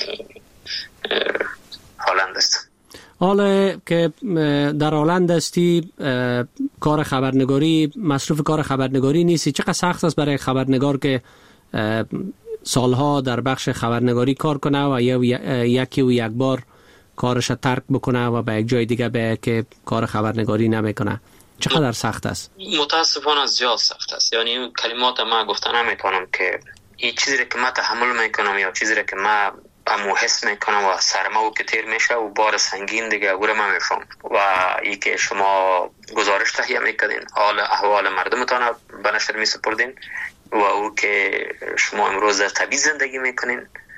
هالند است. حالا که در هالند هستی، کار خبرنگاری، مصروف کار خبرنگاری نیستی، چقدر سخت است برای خبرنگار که سالها در بخش خبرنگاری کار کنه و یکی و یک بار کارش ترک بکنه و به یک جای دیگه به که کار خبرنگاری نمیکنه؟ چقدر سخت است؟ متاسفانه زیاد سخت است. یعنی کلمات ما گفتن نمیتونم که این چیزی که ما تحمل میکنم یا چیزی که ما امو حس میکنم و سرما و کتیر میشه و بار سنگین دیگه گوره من میفهم. و ای که شما گزارش تهیه میکنین، حال احوال مردمتان به نشر میسپردین و او که شما امروز در طبیع زندگی میکنین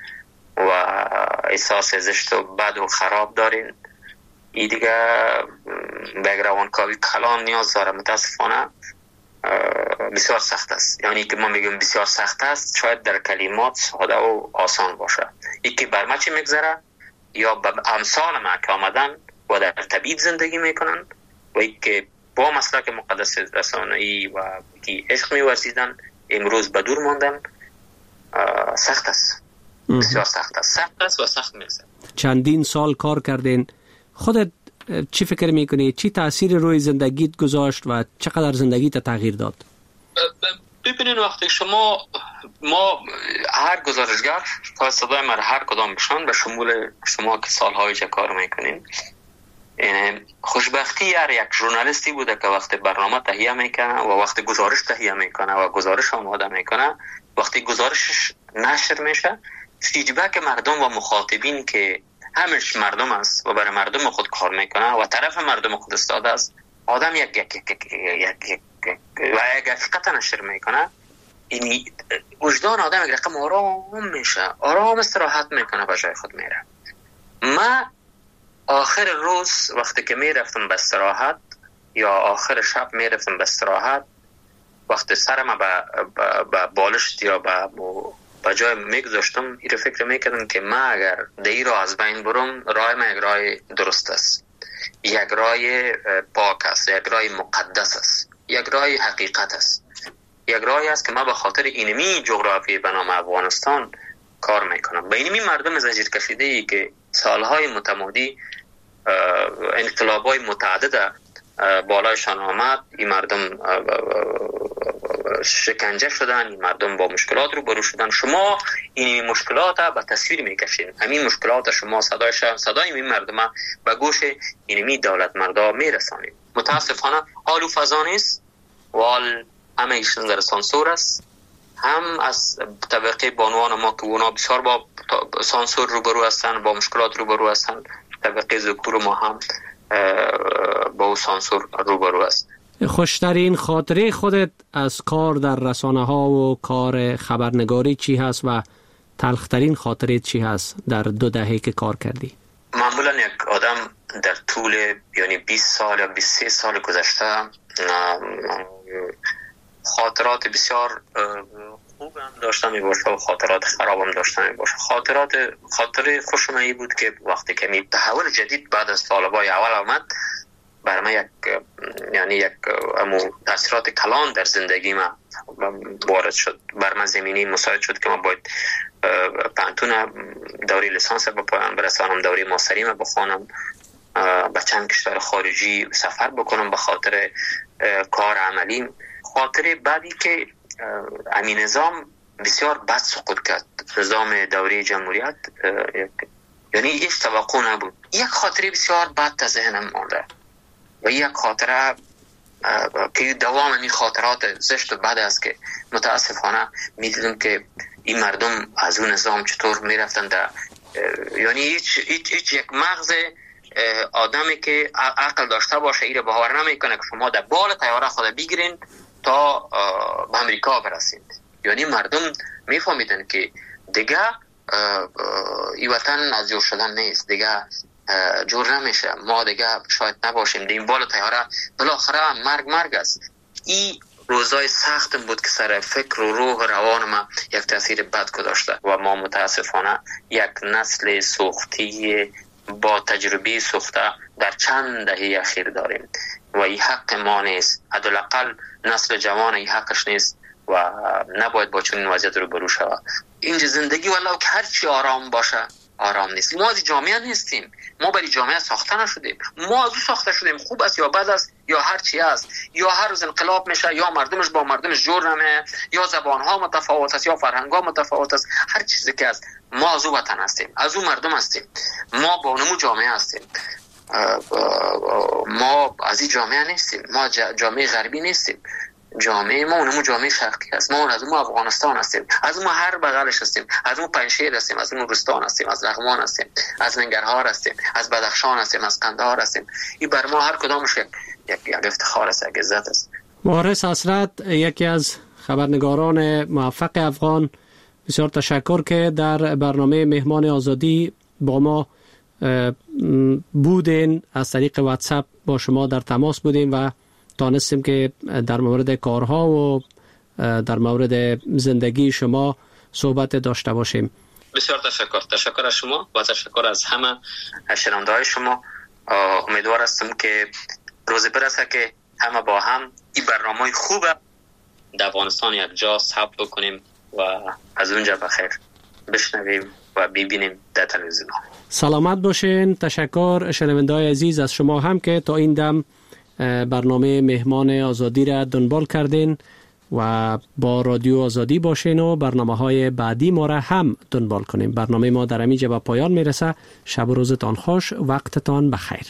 و احساس زشت و بد و خراب دارین. این دیگه به روانکاوی کلان نیاز داره. متاسفانه بسیار سخت است. یعنی که ما میگیم بسیار سخت است شاید در کلمات ساده و آسان باشه. یکی بر ما چی میگذره یا به امثال ما که آمدن و در طبیب زندگی میکنن و یکی با مسلک مقدس رسانه‌ای و که عشق میورزیدن امروز به دور ماندن. سخت است، بسیار سخت است، سخت است و سخت میگذره. چندین سال کار کردین، خودت چی فکر میکنی؟ چی تأثیر روی زندگیت گذاشت و چقدر زندگیت تغییر داد؟ ببینید وقتی شما ما هر گزارشگر تا صدای ما هر کدام بشن به شمول شما که سالهای چه کار میکنین، خوشبختی یار یک ژورنالیستی بوده که وقتی برنامه تهیه میکنه و وقتی گزارش تهیه میکنه و گزارش آماده میکنه، وقتی گزارشش نشر میشه فیدبک مردم و مخاطبین که همش مردم است و برای مردم خود کار میکنه و طرف مردم خود استاد است، آدم یک یک یک یک یک و یک حقیقت نشر میکنه، این وجدان آدم یک رقم آرام میشه، آرام استراحت میکنه و جای خود میره. ما آخر روز وقتی که میرفتم به استراحت یا آخر شب میرفتم به استراحت، وقتی سرم به بالشت یا به با جای میگذاشتم این فکر میکردم که ما اگر دی را از بین برم، راه ما یک راه درست است، یک راه پاک است، یک راه مقدس است، یک راه حقیقت است، یک راهی است که ما به خاطر اینمی جغرافی به نام افغانستان کار میکنم. به اینمی مردم زنجیر کشیده ای که سالهای متمادی انقلابای متعدد بالایشان آمد، این مردم شکنجه شدن، این مردم با مشکلات رو برو شدن. شما این مشکلات به تصویر میکشین، همین مشکلات شما صدایش صدای این مردم به گوش اینمی دولت مردا میرسانید. متاسفانه حال و فضا نیست و حال همه ایشون در سانسور است. هم از طبقه بانوان ما که اونا بسیار با سانسور روبرو هستند، با مشکلات روبرو هستند، طبقه ذکور ما هم با سانسور روبرو است. خوشترین خاطره خودت از کار در رسانه ها و کار خبرنگاری چی هست و تلخترین خاطره چی هست در دو دهه که کار کردی؟ معمولا یک آدم در طول یعنی بیست سال یا بیست و سه سال گذشته خاطرات بسیار خوب هم داشته می باشه و خاطرات خراب هم داشته می باشه. خاطرات خاطره خوشم ای بود که وقتی که می تحول جدید بعد از طالبای اول آمد بر من یک یعنی یک امو تاثیرات کلان در زندگی ما وارد شد. بر من زمینی مساعد شد که ما باید پانتون دوره لیسانس به پایان برسانم، دوره ماستری ما بخوانم، به چند کشور خارجی سفر بکنم به خاطر کار عملی. خاطره بعدی که امین نظام بسیار بد سقوط کرد، نظام دوره جمهوریت، یعنی هیچ توقع نبود. یک خاطره بسیار بد تا ذهنم مانده و یک خاطره که دوام این خاطرات زشت و بد است که متاسفانه میدیدم که این مردم از اون نظام چطور میرفتن در یعنی هیچ, هیچ, هیچ یک مغز آدمی که عقل داشته باشه ایره باور نمیکنه که شما در بال طیاره خود بگیرین تا به امریکا برسید. یعنی مردم میفهمیدن که دیگه این وطن از جور شدن نیست، دیگه جور نمیشه، ما دیگه شاید نباشیم در این بال طیاره، بالاخره مرگ مرگ است. این روزای سختم بود که سر فکر و روح روان ما یک تاثیر بد گذاشته و ما متاسفانه یک نسل سوختی با تجربه سوخته در چند دهه اخیر داریم و این حق ما نیست. حداقل نسل جوان این حقش نیست و نباید با چنین وضعیت رو برو شود. اینجا زندگی ولو که هر چی آرام باشه آرام نیست. ما از جامعه نیستیم، ما برای جامعه ساخته نشدیم، ما از او ساخته شدیم. خوب است یا بد است یا هر چی است، یا هر روز انقلاب میشه یا مردمش با مردمش جور نمیه، یا زبانها متفاوت است یا فرهنگها متفاوت است، هر چیزی که است. ما از او وطن هستیم، از او مردم هستیم، ما با نمو جامعه هستیم، ما از این جامعه نیستیم، ما جامعه غربی نیستیم، جامعه ما اونمو جامعه شرقی هست، ما از اون افغانستان هستیم، از اون هر بغلش هستیم، از اون پنجشیر هستیم، از اون رستان هستیم، از لغمان هستیم، از ننگرهار هستیم، از بدخشان هستیم، از قندهار هستیم. این بر ما هر کدامش یک یک افتخار است، یک عزت است. مهارس حسرت یکی از خبرنگاران موفق افغان بسیار تشکر که در برنامه مهمان آزادی با ما بودین. از طریق واتساپ با شما در تماس بودیم و تانستیم که در مورد کارها و در مورد زندگی شما صحبت داشته باشیم. بسیار تشکر. تشکر از شما و تشکر از همه شنونده های شما. امیدوار هستم که روزی برسه که همه با هم این برنامه خوبه در افغانستان یک جا ثبت کنیم و از اونجا بخیر بشنویم و ببینیم در تلویزیون. سلامت باشین. تشکر شنونده‌های عزیز از شما هم که تا این دم برنامه مهمان آزادی را دنبال کردین و با رادیو آزادی باشین و برنامه‌های بعدی ما را هم دنبال کنیم. برنامه ما در اینجا به پایان میرسه. شب و روزتان خوش، وقتتان بخیر.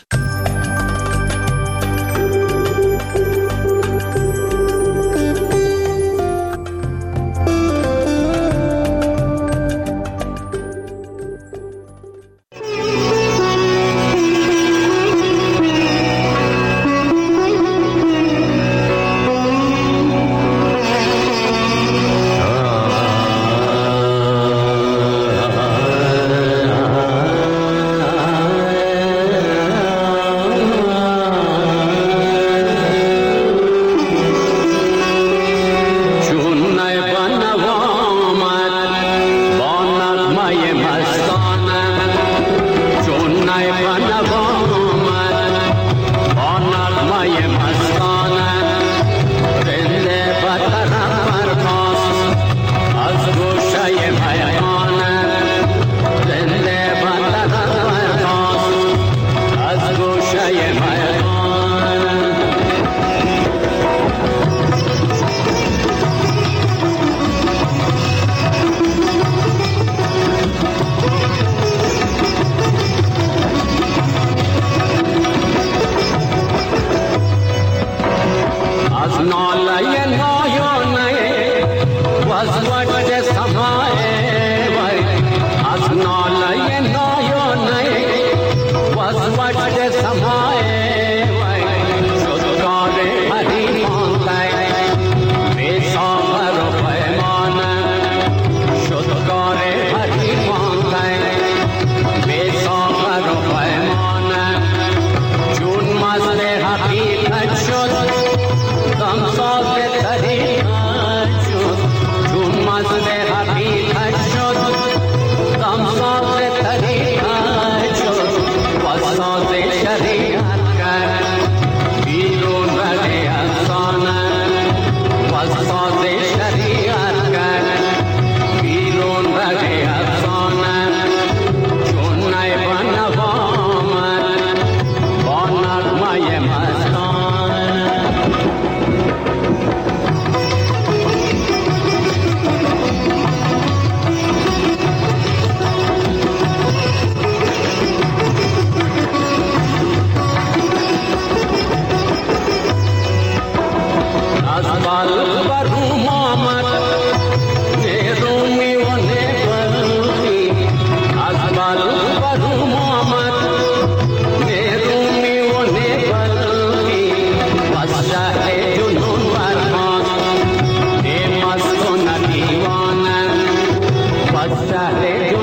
Hey,